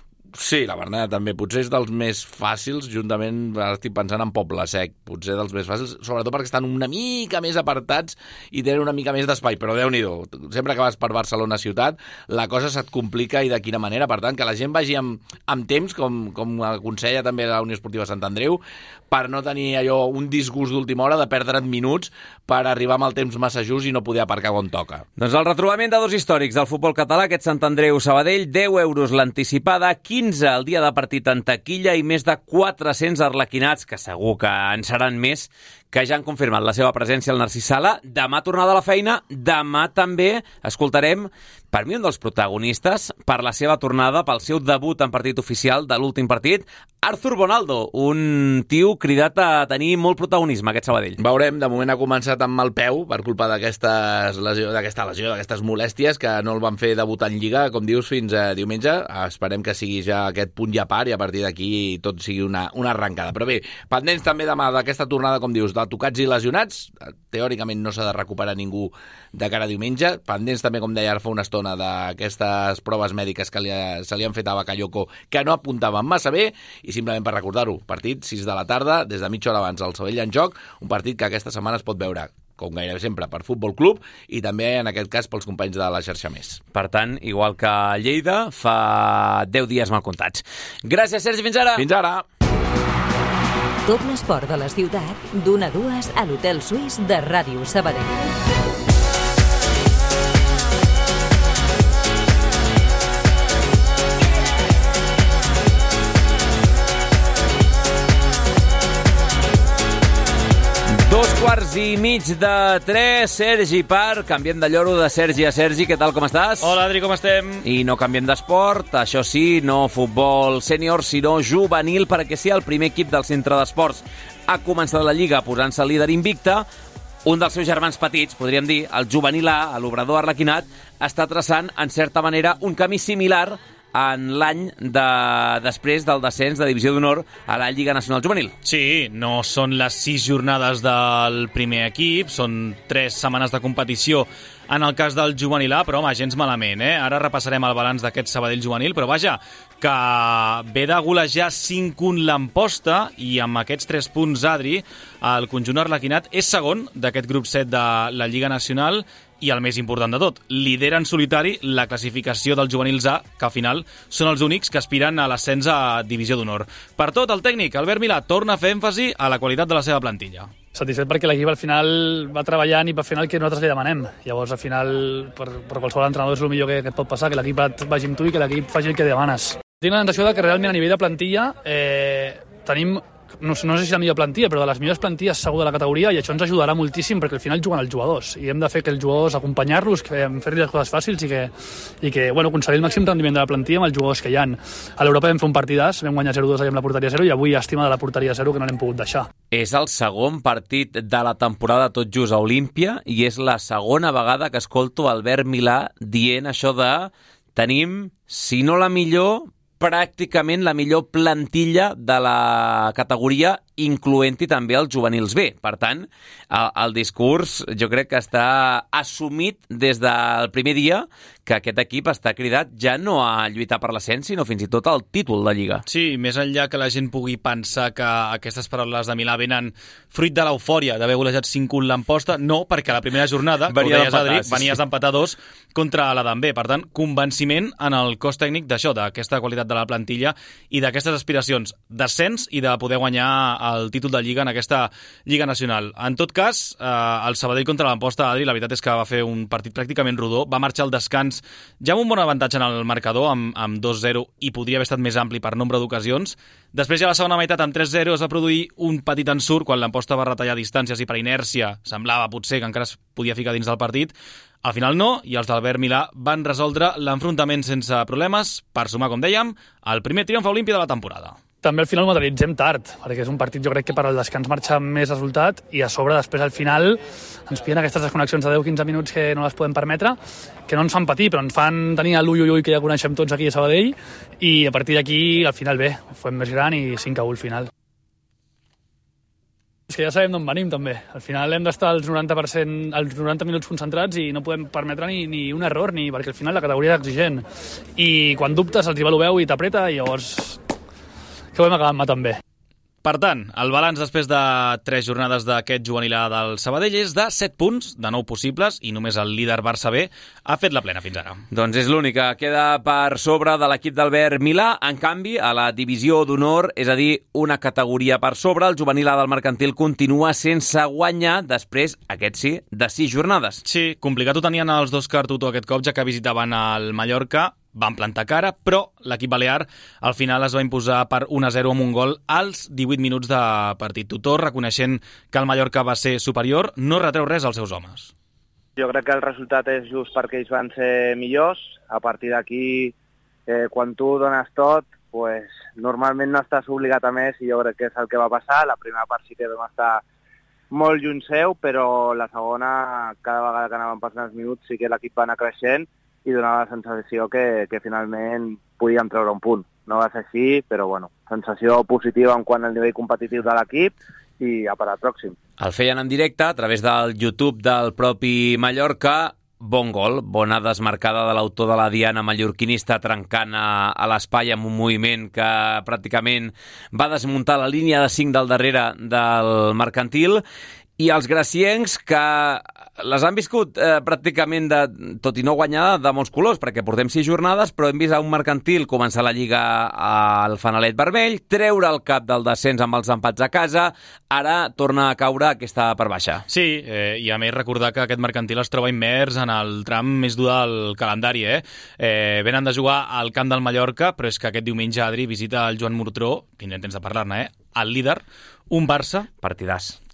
Sí, la Berneda també. Potser és dels més fàcils, juntament, ara estic pensant en Poble Sec, potser dels més fàcils, sobretot perquè estan una mica més apartats i tenen una mica més d'espai, però Déu-n'hi-do, sempre que vas per Barcelona ciutat, la cosa se't complica i de quina manera. Per tant, que la gent vagi amb, amb temps, com, com aconsella també la Unió Esportiva Sant Andreu, per no tenir allò un disgust d'última hora de perdre't minuts per arribar amb el temps massa just i no poder aparcar on toca. Doncs el retrobament de dos històrics del futbol català, aquest Sant Andreu-Sabadell, deu euros l'anticipada, quinze el dia de partit en taquilla i més de quatre-cents arlequinats, que segur que en seran més, que ja han confirmat la seva presència al Narcís Sala. Demà tornada a la feina, demà també escoltarem, per mi un dels protagonistes, per la seva tornada, pel seu debut en partit oficial de l'últim partit, Arthur Bonaldo, un tio cridat a tenir molt protagonisme, aquest Sabadell. Veurem, de moment ha començat amb mal peu per culpa d'aquesta lesió, d'aquesta lesió, d'aquestes molèsties, que no el van fer debutar en Lliga, com dius, fins a diumenge. Esperem que sigui ja aquest punt i a part i a partir d'aquí tot sigui una, una arrencada. Però bé, pendents també demà d'aquesta tornada, com dius, de tocats i lesionats, teòricament no s'ha de recuperar ningú de cara a diumenge, pendents també, com deia ara fa una estona, d'aquestes proves mèdiques que li ha, se li han fet a Bakayoko, que no apuntaven massa bé, i simplement per recordar-ho, partit sis de la tarda, des de mitja hora abans al Sabadell en joc, un partit que aquesta setmana es pot veure, com gairebé sempre, per Futbol Club i també, en aquest cas, pels companys de la xarxa Més. Per tant, igual que a Lleida, fa deu dies mal comptats. Gràcies, Sergi, fins ara! Fins ara! Tot l'esport de la ciutat, d'una a dues a l'Hotel Suís de Ràdio Sabadell. Dos quarts quarts i mig de tres, Sergi Parc. Canviem de lloro de Sergi a Sergi. Què tal, com estàs? Hola, Adri, com estem? I no canviem d'esport, això sí, no futbol sènior, sinó juvenil, perquè sí, el primer equip del centre d'esports ha començat la Lliga posant-se líder invicta. Un dels seus germans petits, podríem dir, el juvenil A, l'Obrador Arlequinat, està traçant, en certa manera, un camí similar en l'any de... després del descens de Divisió d'Honor a la Lliga Nacional Juvenil. Sí, no són les sis jornades del primer equip, són tres setmanes de competició en el cas del juvenil A, però home, gens malament, eh? Ara repassarem el balanç d'aquest Sabadell juvenil, però vaja, que ve de golejar cinc un l'Amposta i amb aquests tres punts, Adri, el conjunt arlequinat és segon d'aquest grup set de la Lliga Nacional i el més important de tot, lidera en solitari la classificació dels juvenils A, que al final són els únics que aspiren a l'ascens a Divisió d'Honor. Per tot, el tècnic, Albert Milà, torna a fer èmfasi a la qualitat de la seva plantilla. Satisfet perquè l'equip al final va treballant i va fer el que nosaltres li demanem. Llavors, al final, per, per qualsevol entrenador és el millor que, que et pot passar, que l'equip et vagi amb tu i que l'equip faci el que demanes. Tinc la sensació que realment a nivell de plantilla eh, tenim, no, no sé si la millor plantilla, però de les millors plantilles segur de la categoria, i això ens ajudarà moltíssim perquè al final juguen els jugadors i hem de fer que els jugadors acompanyar-los, fer-li les coses fàcils i que, i que bueno, aconseguir el màxim rendiment de la plantilla amb els jugadors que hi ha. A l'Europa vam fer un partidàs, vam guanyar zero dos allà amb la porteria zero i avui estima de la porteria zero que no l'hem pogut deixar. És el segon partit de la temporada tot just a Olímpia i és la segona vegada que escolto Albert Milà dient això de tenim, si no la millor, pràcticament la millor plantilla de la categoria, incloent-hi també els juvenils B. Per tant, el, el discurs jo crec que està assumit des del primer dia que aquest equip està cridat ja no a lluitar per l'ascens, sinó fins i tot al títol de Lliga. Sí, més enllà que la gent pugui pensar que aquestes paraules de Milà venen fruit de l'eufòria d'haver golejat cinc un l'Amposta, no, perquè a la primera jornada, com deies, Adri, sí, venies d'empatar dos contra la d'en B. Per tant, convenciment en el cos tècnic d'això, d'aquesta qualitat de la plantilla i d'aquestes aspiracions d'ascens i de poder guanyar el títol de Lliga en aquesta Lliga Nacional. En tot cas, eh, el Sabadell contra l'Amposta, Adri, la veritat és que va fer un partit pràcticament rodó, va marxar al descans ja amb un bon avantatge en el marcador, amb, amb dos zero, i podria haver estat més ampli per nombre d'ocasions. Després, ja a la segona meitat, amb tres zero, es va produir un petit ensurt quan l'Amposta va retallar distàncies i per inèrcia semblava potser que encara es podia ficar dins del partit. Al final no, i els d'Albert Milà van resoldre l'enfrontament sense problemes per sumar, com dèiem, el primer triomf olímpic de la temporada. També al final ho materialitzem tard, perquè és un partit jo crec que per al descans marxa més resultat i a sobre després al final ens pillen aquestes desconnexions de deu quinze minuts que no les podem permetre, que no ens fan patir, però ens fan tenir l'ui ui ui que ja coneixem tots aquí a Sabadell i a partir d'aquí al final bé, ho fem més gran i cinc a u al final. És que ja sabem d'on venim també, al final hem d'estar als noranta per cent, als noranta minuts concentrats i no podem permetre ni, ni un error, ni perquè al final la categoria és exigent i quan dubtes el rival ho veu i t'apreta i llavors que ho hem acabat matant bé. Per tant, el balanç després de tres jornades d'aquest juvenil A del Sabadell és de set punts, de nou possibles, i només el líder Barça B ha fet la plena fins ara. Doncs és l'única. Queda per sobre de l'equip d'Albert Milà. En canvi, a la Divisió d'Honor, és a dir, una categoria per sobre, el juvenil A del Mercantil continua sense guanyar després, aquest sí, de sis jornades. Sí, complicat ho tenien els dos Cartuto aquest cop, ja que visitaven el Mallorca, van plantar cara, però l'equip balear al final es va imposar per un a zero amb un gol als divuit minuts de partit. Tutor, reconeixent que el Mallorca va ser superior, no retreu res als seus homes. Jo crec que el resultat és just perquè ells van ser millors. A partir d'aquí, eh, quan tu dones tot, pues, normalment no estàs obligat a més i jo crec que és el que va passar. La primera part sí que vam estar molt lluny seu, però la segona, cada vegada que anaven passant els minuts, sí que l'equip va anar creixent i donava la sensació que, que finalment podíem treure un punt. No va ser així, però bueno, sensació positiva en quant al nivell competitiu de l'equip i a per al pròxim. El feien en directe a través del YouTube del propi Mallorca. Bon gol, bona desmarcada de l'autor de la diana mallorquinista trencant a, a l'espai amb un moviment que pràcticament va desmuntar la línia de cinc del darrere del Mercantil. I els graciencs que les han viscut eh, pràcticament, de, tot i no guanyar, de molts colors, perquè portem sis jornades, però hem vist a un Mercantil començar la Lliga al fanalet vermell, treure el cap del descens amb els empats a casa, ara torna a caure aquesta part baixa. Sí, eh, i a més recordar que aquest Mercantil es troba immers en el tram més dur del calendari. Eh? Eh, venen de jugar al camp del Mallorca, però és que aquest diumenge, Adri, visita el Joan Murtró, tindrem temps de parlar-ne, eh? el líder, un Barça... Partidàs.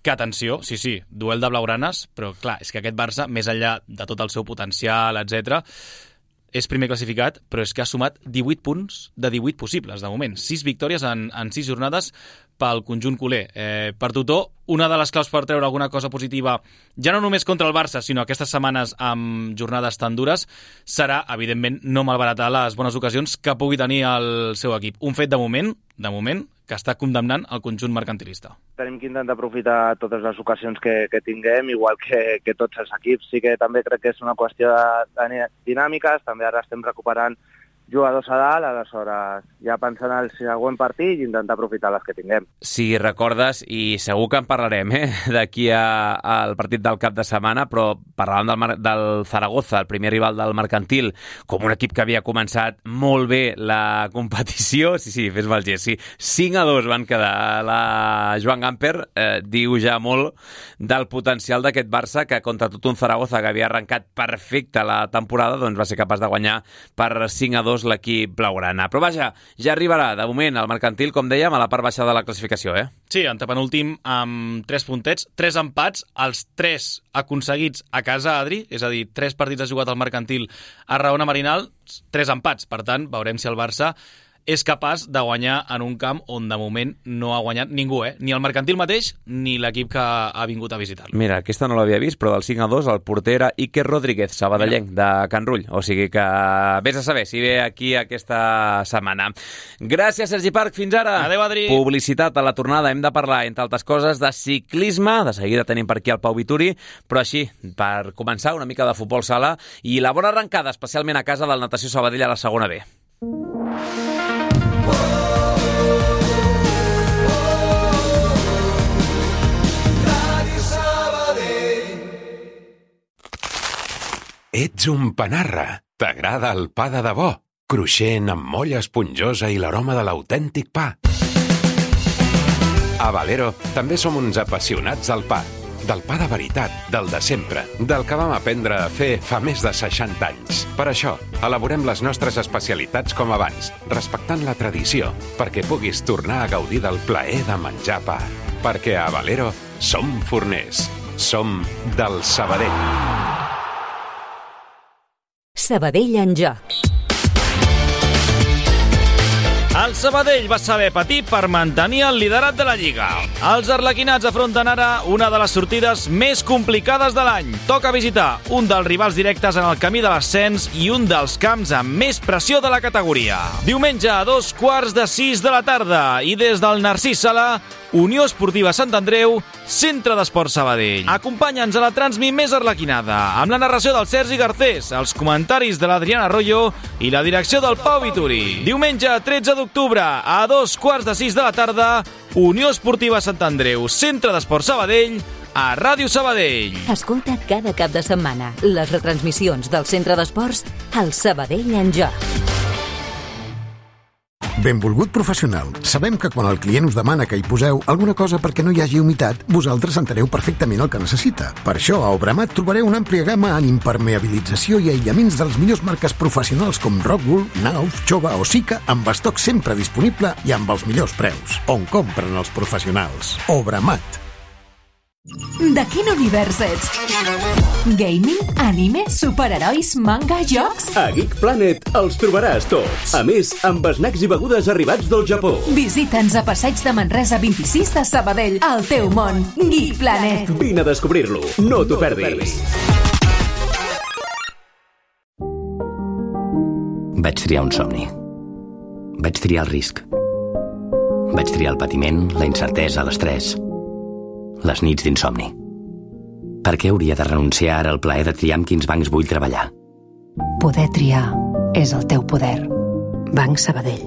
que, atenció, sí, sí, duel de blaugranes, però clar, és que aquest Barça, més enllà de tot el seu potencial, etcètera, és primer classificat, però és que ha sumat divuit punts de divuit possibles, de moment. sis victòries en, en sis jornades pel conjunt culer. Eh, per Tutó, una de les claus per treure alguna cosa positiva, ja no només contra el Barça, sinó aquestes setmanes amb jornades tan dures, serà, evidentment, no malbaratar les bones ocasions que pugui tenir el seu equip. Un fet de moment, de moment, que està condemnant el conjunt mercantilista. Tenim que intentar aprofitar totes les ocasions que, que tinguem, igual que, que tots els equips. Sí que també crec que és una qüestió de, de dinàmiques, també ara estem recuperant jugadors a dalt, aleshores ja pensant al següent partit i intentar aprofitar les que tinguem. Si recordes, i segur que en parlarem eh, d'aquí a, al partit del cap de setmana, però parlàvem del, del Zaragoza, el primer rival del Mercantil, com un equip que havia començat molt bé la competició. Sí, sí, fes-me el gest, sí. cinc a dos van quedar. La Joan Gamper eh, diu ja molt del potencial d'aquest Barça, que contra tot un Zaragoza que havia arrencat perfecte la temporada, doncs va ser capaç de guanyar per cinc a dos l'equip blaugrana. Però vaja, ja arribarà de moment el Mercantil, com dèiem, a la part baixa de la classificació, eh? Sí, antepenúltim amb tres puntets, tres empats, els tres aconseguits a casa, Adri, és a dir, tres partits ha jugat el Mercantil a Raona Marinal, tres empats. Per tant, veurem si el Barça és capaç de guanyar en un camp on de moment no ha guanyat ningú, eh? Ni el Mercantil mateix, ni l'equip que ha vingut a visitar-lo. Mira, aquesta no l'havia vist, però del cinc a dos el porter era Iker Rodríguez, sabadellenc, de Can Rull. O sigui que vés a saber si ve aquí aquesta setmana. Gràcies, Sergi Parc. Fins ara. Adéu, Adri. Publicitat a la tornada. Hem de parlar, entre altres coses, de ciclisme. De seguida tenim per aquí el Pau Vituri, però així, per començar, una mica de futbol sala i la bona arrencada, especialment a casa del Natació Sabadell a la segona B. Ets un panarra. T'agrada el pa de debò? Cruixent, amb molla esponjosa i l'aroma de l'autèntic pa. A Valero també som uns apassionats del pa. Del pa de veritat, del de sempre, del que vam aprendre a fer fa més de seixanta anys. Per això, elaborem les nostres especialitats com abans, respectant la tradició, perquè puguis tornar a gaudir del plaer de menjar pa. Perquè a Valero som forners. Som del Sabadell. Sabadell en joc. El Sabadell va saber patir per mantenir el liderat de la Lliga. Els arlequinats afronten ara una de les sortides més complicades de l'any. Toca visitar un dels rivals directes en el camí de l'ascens i un dels camps amb més pressió de la categoria. Diumenge a dos quarts de sis de la tarda i des del Narcís Sala, Unió Esportiva Sant Andreu, Centre d'Esport Sabadell. Acompanya'ns a la transmi més arlequinada, amb la narració del Sergi Garcés, els comentaris de l'Adriana Arroyo i la direcció del Pau Vituri. Diumenge tretze d'octubre, a dos quarts de sis de la tarda, Unió Esportiva Sant Andreu, Centre d'Esport Sabadell, a Ràdio Sabadell. Escolta cada cap de setmana les retransmissions del Centre d'Esports al Sabadell en joc. Benvolgut professional, sabem que quan el client us demana que hi poseu alguna cosa perquè no hi hagi humitat, vosaltres enteneu perfectament el que necessita. Per això, a Obramat trobareu una àmplia gamma en impermeabilització i aïllaments de les millors marques professionals com Rockwool, Knauf, Chova o Sika, amb estoc sempre disponible i amb els millors preus. On compren els professionals? Obramat. De quin univers ets? Gaming, anime, superherois, manga, jocs? A Geek Planet els trobaràs tots. A més, amb snacks i begudes arribats del Japó. Visita'ns a Passeig de Manresa vint-i-sis de Sabadell, al teu món. Geek Planet. Vine a descobrir-lo. No t'ho perdis. Vaig triar un somni. Vaig triar el risc. Vaig triar el patiment, la incertesa, l'estrès. Les nits d'insomni. Per què hauria de renunciar ara al plaer de triar amb quins bancs vull treballar? Poder triar és el teu poder. Banc Sabadell.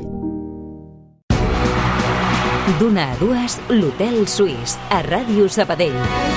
D'una a dues, l'Hotel Suís, a Ràdio Sabadell.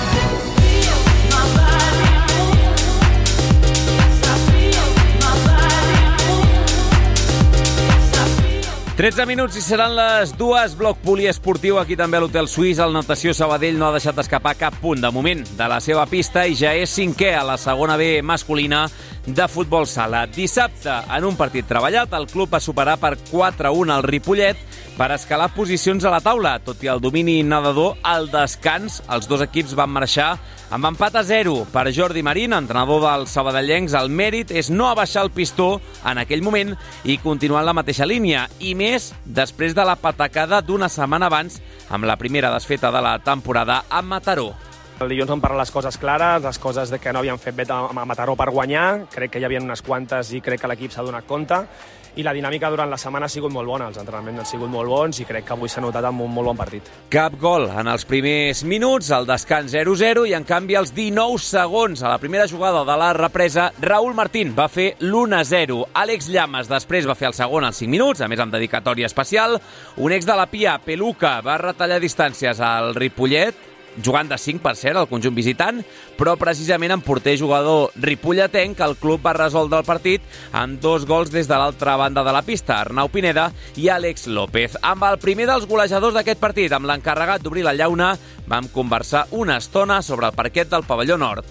tretze minuts i seran les dues. Bloc poliesportiu aquí també a l'Hotel Suís. El Natació Sabadell no ha deixat d'escapar cap punt de moment de la seva pista i ja és cinquè a la segona B masculina de futbol sala. Dissabte, en un partit treballat, el club va superar per quatre a un al Ripollet per escalar posicions a la taula. Tot i el domini nedador, al descans, els dos equips van marxar amb empat a zero. Per Jordi Marín, entrenador dels sabadellencs, el mèrit és no abaixar el pistó en aquell moment i continuar en la mateixa línia. I més després de la patacada d'una setmana abans amb la primera desfeta de la temporada a Mataró. El dilluns vam parlar les coses clares, les coses de que no havien fet bé a Mataró per guanyar. Crec que hi havia unes quantes i crec que l'equip s'ha donat compte. I la dinàmica durant la setmana ha sigut molt bona, els entrenaments han sigut molt bons i crec que avui s'ha notat amb un molt bon partit. Cap gol en els primers minuts, el descans zero a zero i en canvi els dinou segons a la primera jugada de la represa, Raúl Martín va fer l'u a zero. Àlex Llamas després va fer el segon als cinc minuts, a més amb dedicatòria especial. Un ex de la Pia, Peluca, va retallar distàncies al Ripollet, jugant de cinc, per cert, al conjunt visitant, però precisament en porter jugador ripolletenc, el club va resoldre el partit amb dos gols des de l'altra banda de la pista, Arnau Pineda i Àlex López. Amb el primer dels golejadors d'aquest partit, amb l'encarregat d'obrir la llauna, vam conversar una estona sobre el parquet del pavelló nord.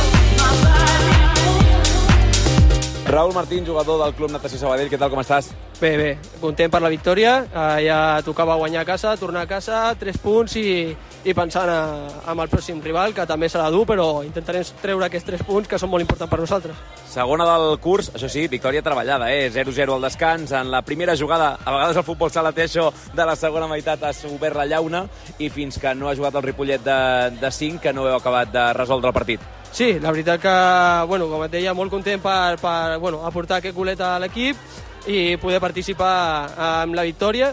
Raúl Martín, jugador del Club Natació Sabadell, què tal, com estàs? Bé, bé, content per la victòria, uh, ja tocava guanyar a casa, tornar a casa, tres punts i, i pensant a, en el pròxim rival, que també serà dur, però intentarem treure aquests tres punts que són molt importants per nosaltres. Segona del curs, això sí, victòria treballada, eh? zero a zero al descans, en la primera jugada, a vegades el futbol sala té això, de la segona meitat has obert la llauna i fins que no ha jugat el Ripollet de, de cinc, que no heu acabat de resoldre el partit. Sí, la veritat que, bueno, com et deia, molt content per, per bueno, aportar aquest golet a l'equip i poder participar amb la victòria.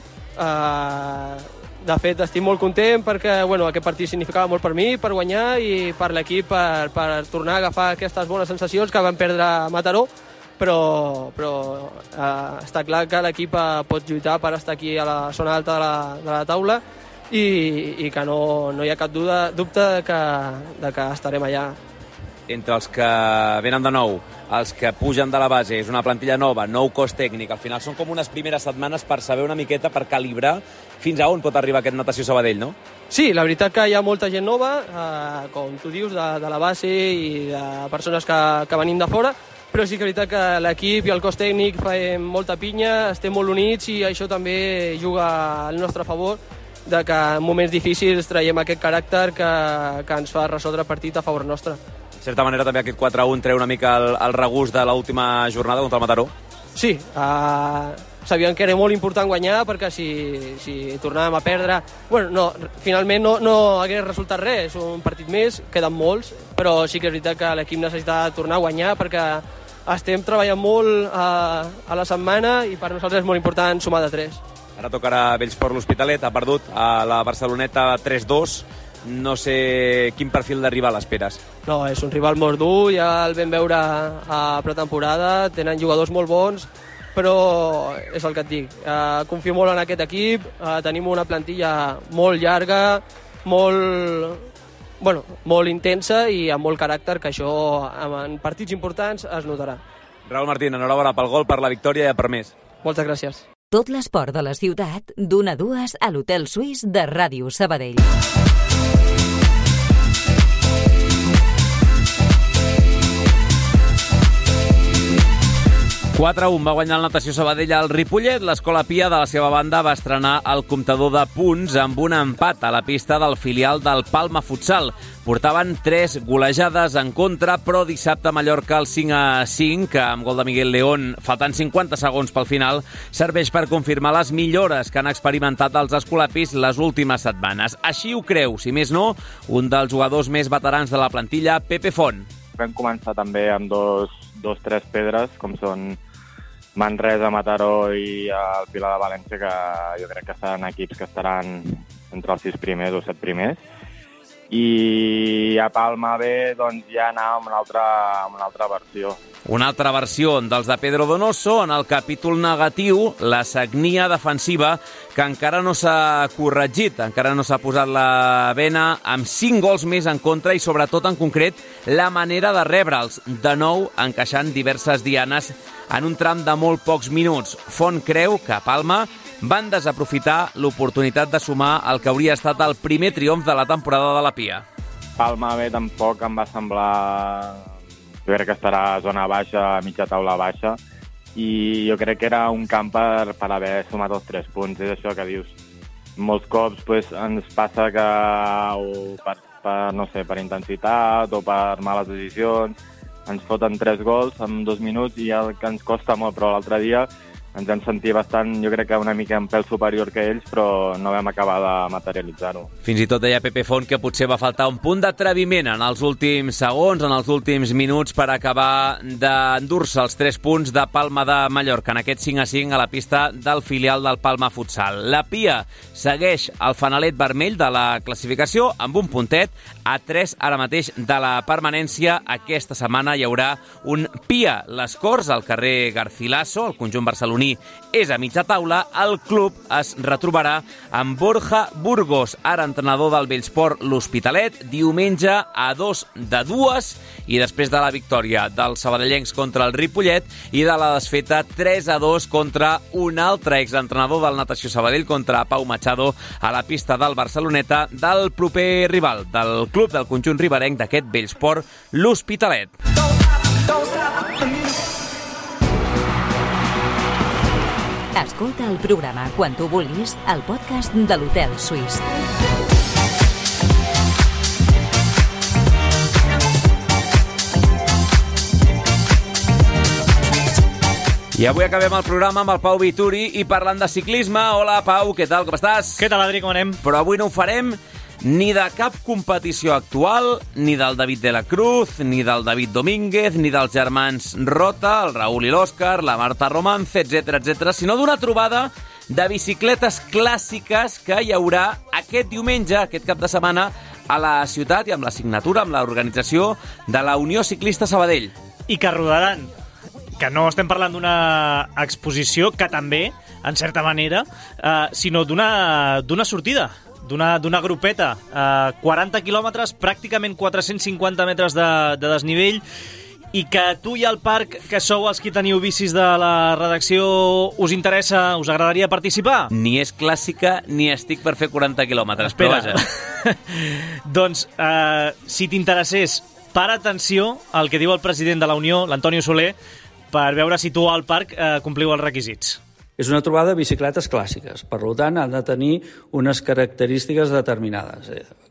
Uh, de fet, estic molt content perquè bueno, aquest partit significava molt per mi, per guanyar, i per l'equip per, per tornar a agafar aquestes bones sensacions que van perdre a Mataró, però, però uh, està clar que l'equip uh, pot lluitar per estar aquí a la zona alta de la, de la taula i, i que no, no hi ha cap duda, dubte de que, de que estarem allà. Entre els que venen de nou, els que pugen de la base, és una plantilla nova, nou cos tècnic, al final són com unes primeres setmanes per saber una miqueta, per calibrar fins a on pot arribar aquest Natació Sabadell, no? Sí, la veritat que hi ha molta gent nova, eh, com tu dius, de, de la base i de persones que, que venim de fora, però sí que és veritat que l'equip i el cos tècnic fem molta pinya, estem molt units i això també juga al nostre favor, de que en moments difícils traiem aquest caràcter que, que ens fa resoldre el partit a favor nostre. De certa manera també aquest quatre a un treu una mica el, el regust de l'última jornada contra el Mataró? Sí, uh, sabíem que era molt important guanyar perquè si, si tornàvem a perdre... Bueno, no, finalment no, no hagués resultat res, és un partit més, queden molts, però sí que és veritat que l'equip necessita tornar a guanyar perquè estem treballant molt uh, a la setmana i per nosaltres és molt important sumar de tres. Ara tocarà Bellsport l'Hospitalet, ha perdut a la Barceloneta tres dos. No sé quin perfil de rival esperes. No, és un rival molt dur, ja el vam veure a pretemporada, tenen jugadors molt bons, però és el que et dic. Uh, confio molt en aquest equip, uh, tenim una plantilla molt llarga, molt, bueno, molt intensa i amb molt caràcter, que això en partits importants es notarà. Raúl Martín, enhorabona pel gol, per la victòria i per més. Moltes gràcies. Tot l'esport de la ciutat, d'una a dues a l'Hotel Suís de Ràdio Sabadell. quatre a un va guanyar el Natació Sabadell al Ripollet. L'Escola Pia, de la seva banda, va estrenar el comptador de punts amb un empat a la pista del filial del Palma Futsal. Portaven tres golejades en contra, però dissabte a Mallorca el cinc a cinc, amb gol de Miguel León, faltant cinquanta segons pel final, serveix per confirmar les millores que han experimentat els escolapis les últimes setmanes. Així ho creu, si més no, un dels jugadors més veterans de la plantilla, Pepe Font. Vam començar també amb dos, dos tres pedres, com són Manresa, Mataró i el Pilar de València, que jo crec que seran equips que estaran entre els sis primers o set primers. I a Palma B doncs, ja anàvem amb una altra, amb una altra versió. Una altra versió dels de Pedro Donoso, en el capítol negatiu, la sagnia defensiva, que encara no s'ha corregit, encara no s'ha posat la bena, amb cinc gols més en contra i, sobretot, en concret, la manera de rebre'ls, de nou encaixant diverses dianes en un tram de molt pocs minuts. Font creu que a Palma van desaprofitar l'oportunitat de sumar el que hauria estat el primer triomf de la temporada de la Pia. Palma B tampoc em va semblar jo crec que estarà a zona baixa, a mitja taula baixa, i jo crec que era un camp per, per haver sumat els tres punts. És això que dius, molts cops pues, ens passa que o per, per, no sé, per intensitat o per males decisions ens foten tres gols en dos minuts i el que ens costa molt, però l'altre dia ens vam sentir bastant, jo crec que una mica en pèl superior que ells, però no vam acabar de materialitzar-ho. Fins i tot deia Pepe Font que potser va faltar un punt d'atreviment en els últims segons, en els últims minuts, per acabar d'endur-se els tres punts de Palma de Mallorca en aquest cinc a cinc a la pista del filial del Palma Futsal. La Pia segueix el fanalet vermell de la classificació amb un puntet, a tres ara mateix de la permanència. Aquesta setmana hi haurà un Pia Les Corts al carrer Garcilaso, el conjunt barceloní és a mitja taula. El club es retrobarà amb Borja Burgos, ara entrenador del Bellsport l'Hospitalet, diumenge a dos de dues, i després de la victòria dels sabadellencs contra el Ripollet i de la desfeta tres a dos contra un altre exentrenador del Natació Sabadell, contra Pau Machado, a la pista del Barceloneta, del proper rival del club del conjunt riberenc d'aquest Bellsport, l'Hospitalet. Escolta el programa quan tu vulguis al podcast de l'Hotel Suís. I avui acabem el programa amb el Pau Vituri i parlant de ciclisme. Hola, Pau, què tal, com estàs? Què tal, Adri, com anem? Però avui no ho farem ni de cap competició actual, ni del David de la Cruz, ni del David Domínguez, ni dels germans Rota, el Raül i l'Òscar, la Marta Romance, etcètera, etcètera, sinó d'una trobada de bicicletes clàssiques que hi haurà aquest diumenge, aquest cap de setmana, a la ciutat i amb la signatura, amb l'organització de la Unió Ciclista Sabadell. I que rodaran, que no estem parlant d'una exposició, que també, en certa manera, eh, sinó d'una d'una sortida, d'una d'una grupeta, eh, quaranta quilòmetres, pràcticament quatre-cents cinquanta metres de, de desnivell, i que tu i el parc, que sou els que teniu bicis de la redacció, us interessa, us agradaria participar? Ni és clàssica ni estic per fer quaranta quilòmetres. Espera. Però vaja. Doncs, eh, si t'interessés, para atenció al que diu el president de la Unió, l'Antonio Soler, per veure si tu al parc eh, compliu els requisits. És una trobada de bicicletes clàssiques, per tant, han de tenir unes característiques determinades.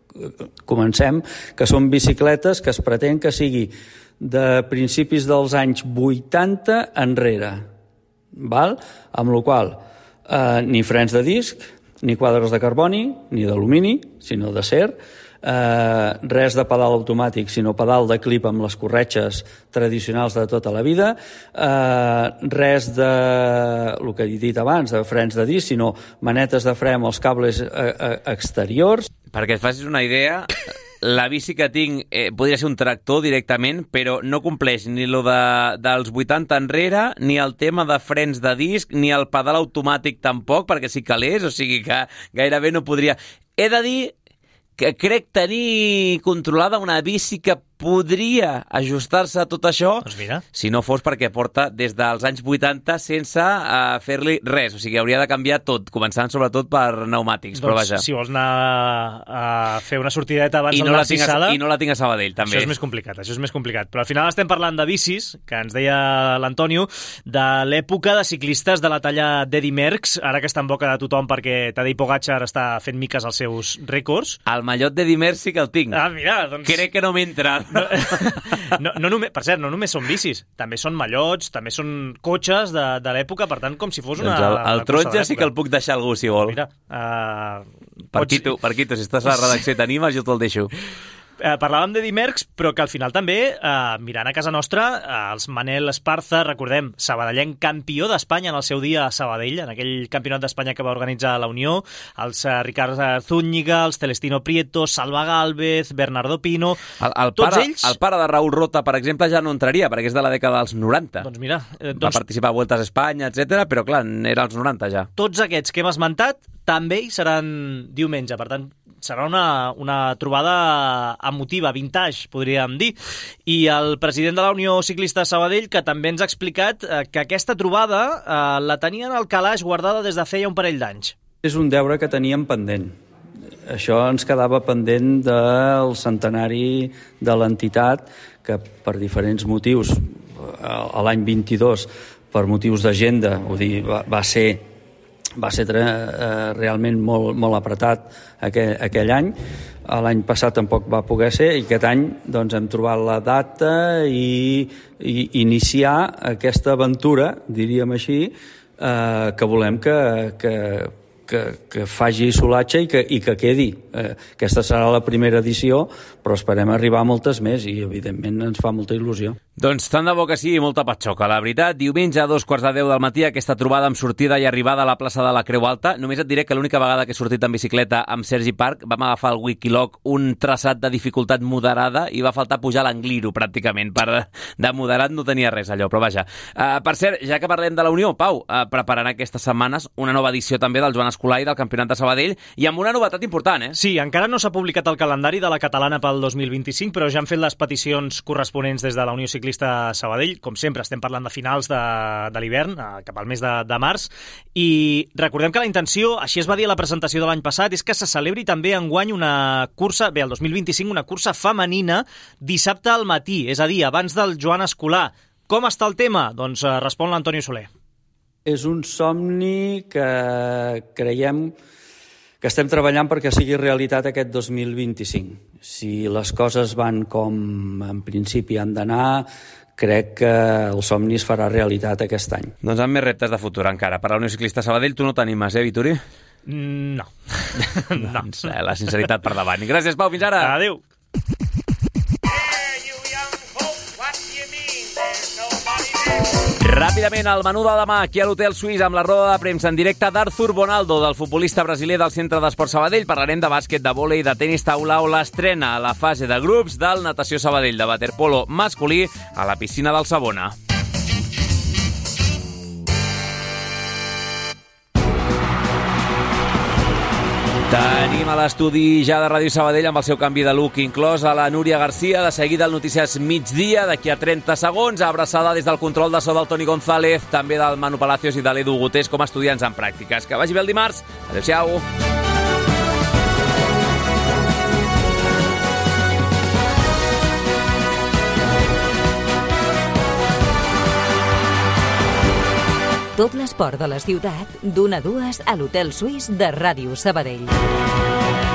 Comencem, que són bicicletes que es pretén que sigui de principis dels anys vuitanta enrere, val? Amb la qual eh, ni frens de disc, ni quadres de carboni, ni d'alumini, sinó d'acer, eh, res de pedal automàtic, sinó pedal de clip amb les corretxes tradicionals de tota la vida, eh, res de, el que he dit abans, de frens de disc, sinó manetes de fre amb els cables eh, eh, exteriors. Perquè et facis una idea, la bici que tinc eh, podria ser un tractor directament, però no compleix ni lo de, dels vuitanta enrere, ni el tema de frens de disc, ni el pedal automàtic tampoc, perquè si calés, o sigui que gairebé no podria. He de dir que crec tenir controlada una bici que podria ajustar-se a tot això, doncs mira, si no fos perquè porta des dels anys vuitanta sense uh, fer-li res. O sigui, hauria de canviar tot, començant sobretot per pneumàtics. Doncs però vaja, si vols anar a fer una sortideta abans I del no Narcís Sala... I no la tinc a Sabadell, també. Això és més complicat, això és més complicat. Però al final estem parlant de bicis, que ens deia l'Antonio, de l'època de ciclistes de la talla d'Eddy Merckx, ara que està en boca de tothom perquè Tadej Pogačar està fent miques als seus rècords. El mallot d'Eddy Merckx sí que el tinc. Ah, mira, doncs... Crec que no m'entra. No, no, no només, per cert, no només són bicis, també són mallots, també són cotxes de, de l'època, per tant, com si fos una... Doncs el, el taronja sí que el puc deixar a algú, si vol. Mira, uh, per, pots... Quito, per Quito, si estàs a la redacció i t'animes, jo te'l deixo. Eh, parlàvem d'Eddy Merckx, però que al final també, eh, mirant a casa nostra, eh, els Manel Esparza, recordem, sabadellenc campió d'Espanya en el seu dia a Sabadell, en aquell campionat d'Espanya que va organitzar la Unió, els eh, Ricard Zúñiga, els Celestino Prieto, Salva Gálvez, Bernardo Pino... El, el, tots pare, ells... el pare de Raül Rota, per exemple, ja no entraria, perquè és de la dècada dels noranta. Doncs mira... Eh, doncs... Va participar a Vueltes a Espanya, etcètera, però clar, era als noranta ja. Tots aquests que hem esmentat també hi seran diumenge, per tant, serà una, una trobada emotiva, vintage, podríem dir. I el president de la Unió Ciclista Sabadell, que també ens ha explicat eh, que aquesta trobada eh, la tenien al calaix guardada des de feia un parell d'anys. És un deure que teníem pendent. això ens quedava pendent del centenari de l'entitat, que per diferents motius, a l'any vint-i-dos, per motius d'agenda, vull dir, va, va ser va ser eh, realment molt, molt apretat aquell, aquell any. L'any passat tampoc va poder ser i aquest any doncs, hem trobat la data i, i iniciar aquesta aventura, diríem així, eh, que volem que, que, que, que faci solatge i que, i que quedi. Eh, aquesta serà la primera edició, però esperem arribar a moltes més i evidentment ens fa molta il·lusió. Doncs tant de bo que sí, molta patxoca. La veritat, diumenge a dos quarts de deu del matí, aquesta trobada amb sortida i arribada a la plaça de la Creu Alta. Només et diré que l'única vegada que he sortit en bicicleta amb Sergi Parc vam agafar el Wikiloc, un traçat de dificultat moderada i va faltar pujar l'Angliru, pràcticament. Per, de moderat no tenia res, allò, però vaja. Uh, per cert, ja que parlem de la Unió, Pau, uh, preparant aquestes setmanes una nova edició també del Joan Escolà i del Campionat de Sabadell, i amb una novetat important, eh? Sí, encara no s'ha publicat el calendari de la catalana pel dos mil vint-i-cinc, però ja han fet les peticions corresponents des de la Unió Ciclista Sabadell. Com sempre, estem parlant de finals de, de l'hivern, cap al mes de, de març, i recordem que la intenció, així es va dir a la presentació de l'any passat, és que se celebri també enguany una cursa, bé, el dos mil vint-i-cinc, una cursa femenina dissabte al matí, és a dir, abans del Joan Escolà. Com està el tema? Doncs eh, respon l'Antonio Soler. És un somni que creiem que estem treballant perquè sigui realitat aquest dos mil vint-i-cinc. Si les coses van com en principi han d'anar, crec que el somni es farà realitat aquest any. Doncs amb més reptes de futur encara. Per la Unió Ciclista Sabadell tu no t'animes, eh, Vituri? Mm, no. no. Doncs, eh, la sinceritat per davant. I gràcies, Pau, fins ara. Adéu. Ràpidament, el menú de demà aquí a l'Hotel Suís amb la roda de premsa en directe d'Arthur Bonaldo, del futbolista brasiler del Centre d'Esport Sabadell. Parlarem de bàsquet, de vòlei, de tenis taula o l'estrena a la fase de grups del Natació Sabadell, de waterpolo masculí a la piscina del Savona. Tenim a l'estudi ja de Ràdio Sabadell amb el seu canvi de look inclòs a la Núria Garcia. De seguida el Notícies Migdia, d'aquí a trenta segons, abraçada des del control de so del Toni González, també del Manu Palacios i de l'Edu Gutés com a estudiants en pràctiques. Que vagi bé el dimarts. Adéu-siau. Tot l'esport de la ciutat, d'una a dues a l'Hotel Suís de Ràdio Sabadell.